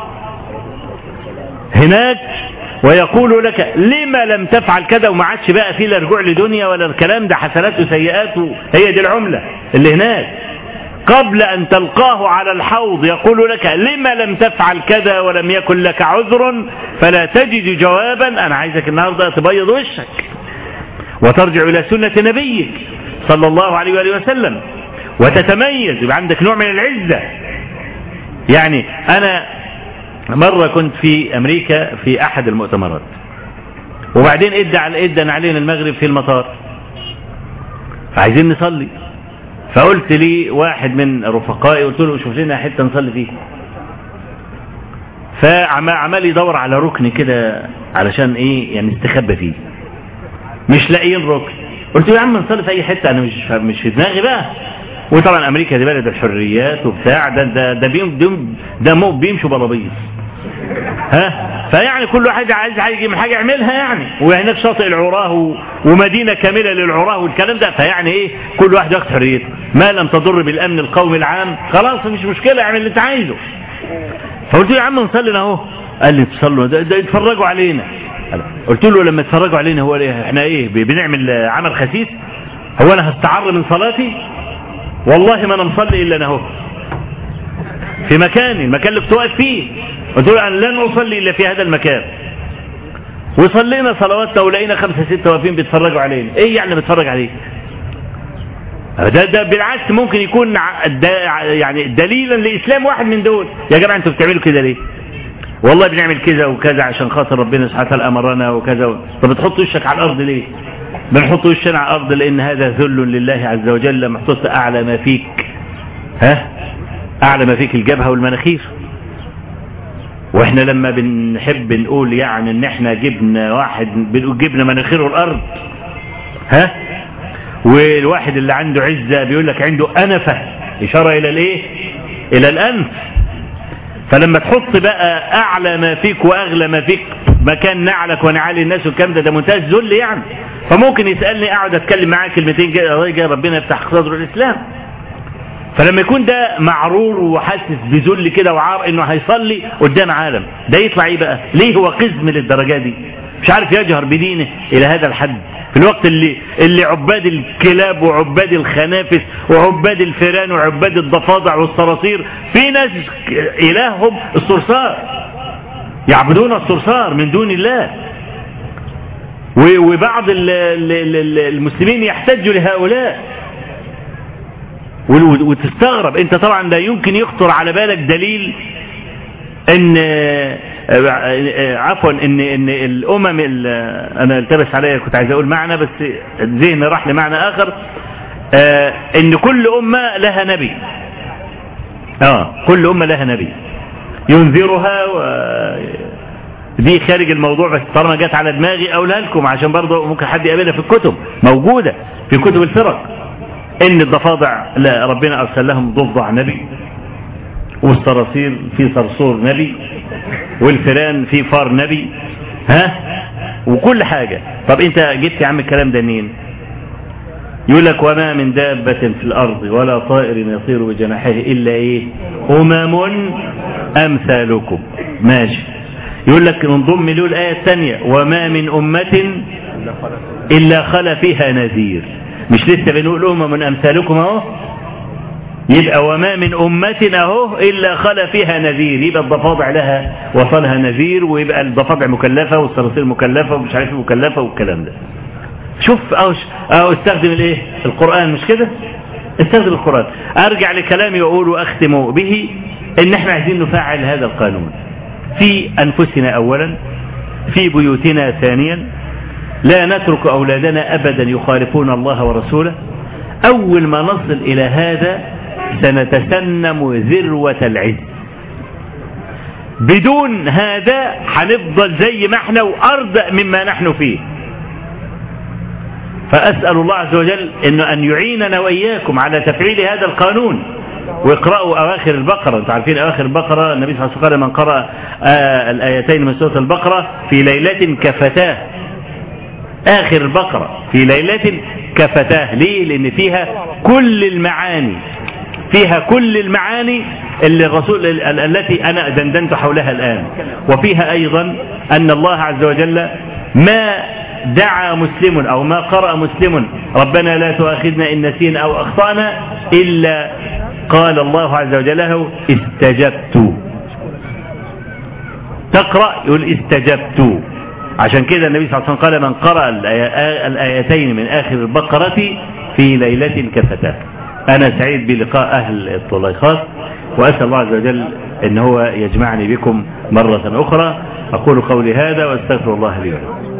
هناك ويقول لك لما لم تفعل كذا، وما عادش بقى فيه لا رجوع لدنيا ولا الكلام ده، حسنات وسيئات، هي دي العملة اللي هناك. قبل أن تلقاه على الحوض يقول لك لما لم تفعل كذا ولم يكن لك عذر، فلا تجد جوابا. أنا عايزك النهاردة تبيض وشك وترجع إلى سنة نبيك صلى الله عليه وآله وسلم وتتميز، يبقى عندك نوع من العزة. يعني أنا مرة كنت في أمريكا في أحد المؤتمرات، وبعدين ادى على ادى علينا المغرب في المطار، فعايزين نصلي. فقلت لي واحد من رفقائي، قلت له شوف لنا حتة نصلي فيه. فعمال يدور على ركن كده علشان ايه يعني نستخبى فيه، مش لاقيين ركن. قلت له يا عم نصلي في اي حتة، انا مش مش في دماغي بقى. وطبعا امريكا دي بلد الحريات وبتاع، ده ده ده بيم ده مو بيمشوا بلابيص، ها. فيعني كل واحد عايز يجي من حاجه يعملها يعني، وهناك شاطئ العراه ومدينه كامله للعراه والكلام ده. فيعني ايه كل واحد ياخد حريته، ما لم تضر بالامن القومي العام خلاص مش مشكله، اعمل اللي انت عايزه. فقلت له يا عم نصلي اهو. قال لي تصلوا ده, ده يتفرجوا علينا. قلت له لما يتفرجوا علينا هو ايه؟ احنا ايه بنعمل عمل خسيس؟ هو انا هستعر من صلاتي؟ والله ما انا مصلي الا انا اهو في مكاني، المكان اللي كنت واقف فيه. قلت له انا لن اصلي الا في هذا المكان. وصلينا صلواتنا ولقينا خمسة ستة واقفين بيتفرجوا علينا. ايه يعني بيتفرج عليك؟ ده ده بالعكس ممكن يكون يعني دليلا لاسلام واحد من دول. يا جماعه انتوا بتعملوا كده ليه؟ والله بنعمل كذا وكذا عشان خاطر ربنا سبحانه وتعالى امرنا وكذا. طب بتحط وشك على الارض ليه؟ بنحط وشنا على الارض لان هذا ذل لله عز وجل، محطوط اعلى ما فيك، ها، اعلى ما فيك الجبهه والمناخير. واحنا لما بنحب نقول يعني ان احنا جبنا واحد بنقول جبنا مناخيره الارض، ها، والواحد اللي عنده عزه بيقول لك عنده انفه، اشاره الى الايه؟ الى الانف. فلما تحط بقى اعلى ما فيك واغلى ما فيك مكان نعلك ونعالي الناس والكلام ده، ده منتهى الذل يعني. فممكن يسالني اقعد اتكلم معاه كلمتين كده ربنا يفتح صدره الاسلام. فلما يكون ده معرور وحاسس بذل كده وعار انه هيصلي قدام عالم، ده يطلع ايه بقى؟ ليه هو قزم للدرجه دي؟ مش عارف يجهر بدينه إلى هذا الحد، في الوقت اللي اللي عباد الكلاب وعباد الخنافس وعباد الفيران وعباد الضفادع والصراصير، في ناس إلههم الصرصار، يعبدون الصرصار من دون الله. وبعض المسلمين يحتجوا لهؤلاء، وتستغرب انت طبعا لا يمكن يخطر على بالك دليل ان عفوا ان ان الامم، انا التبس عليا كنت عايز اقول معنى بس ذهني راح لمعنى اخر، ان كل امه لها نبي. اه كل امه لها نبي ينذرها، و دي خارج الموضوع بس طالما جت على دماغي اقولها لكم عشان برضه ممكن حد يقابلها في الكتب، موجوده في كتب الفرق، ان الضفادع لا ربنا ارسل لهم ضفدع نبي، والصراصير في صرصور نبي، والفيران في فار نبي، ها وكل حاجه. طب انت جبت يا عم الكلام ده منين؟ يقول لك وما من دابه في الارض ولا طائر يطير بجناحيه الا ايه؟ امم امثالكم. ماشي. يقول لك ننضم له الآية الثانية وما من أمة إلا خلا فيها نذير. مش لسه بنقول أمم من أمثالكم أهو؟ يبقى وما من أمة أهو إلا خلا فيها نذير، يبقى الضفادع لها وصلها نذير، ويبقى الضفادع مكلفة والصراصير مكلفة ومش عارف مكلفة والكلام ده. شوف أو أو استخدم الإيه؟ القرآن، مش كده؟ استخدم القرآن. أرجع لكلامي وأقول وأختم به إن إحنا عايزين نفعل هذا القانون في أنفسنا أولا، في بيوتنا ثانيا، لا نترك أولادنا أبدا يخالفون الله ورسوله. أول ما نصل إلى هذا سنتسنم ذروة العز. بدون هذا هنفضل زي ما احنا وأرضى مما نحن فيه. فأسأل الله عز وجل إنه أن يعيننا وإياكم على تفعيل هذا القانون. واقرأوا أواخر البقرة، انتم عارفين أواخر البقرة النبي صلى الله عليه وسلم قال من قرأ آه الآيتين من سورة البقرة في ليلة كفتاه. آخر البقرة في ليلة كفتاه. ليه؟ لأن فيها كل المعاني، فيها كل المعاني اللي الرسول التي أنا دندنت حولها الآن. وفيها أيضا أن الله عز وجل ما دعا مسلم أو ما قرأ مسلم ربنا لا تؤاخذنا إن نسينا أو أخطأنا إلا قال الله عز وجل له استجبت. تقرأ يقول استجبت. عشان كده النبي صلى الله عليه وسلم قال من قرأ الآيتين من آخر البقرة في ليلة كفتاه. أنا سعيد بلقاء أهل الطليقات، وأسأل الله عز وجل أن هو يجمعني بكم مرة أخرى. أقول قولي هذا وأستغفر الله لي ولكم.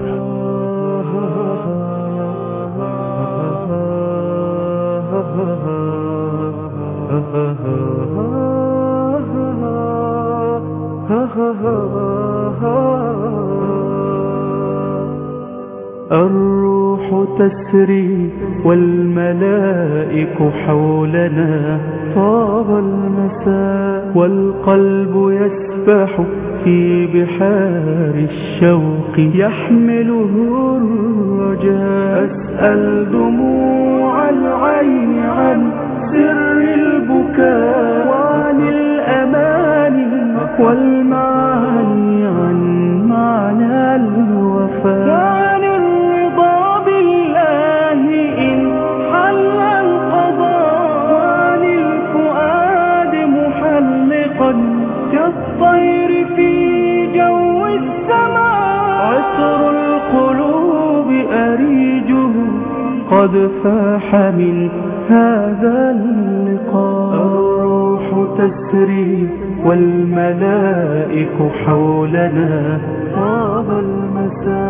الروح تسري والملائك حولنا، طاب المساء والقلب يسبح في بحار الشوق يحمله الرجاء. أسأل دموع العين عن سر البكاء وعن الأماني والمعاني عن معنى الوفاء، وعن الرضا بالله إن حل القضاء، وعن الفؤاد محلقا كالطير في جو السماء. عطر القلوب أريجه قد فاح من هذا اللقاء. الروح تسري والملائك حولنا، طاب المساء.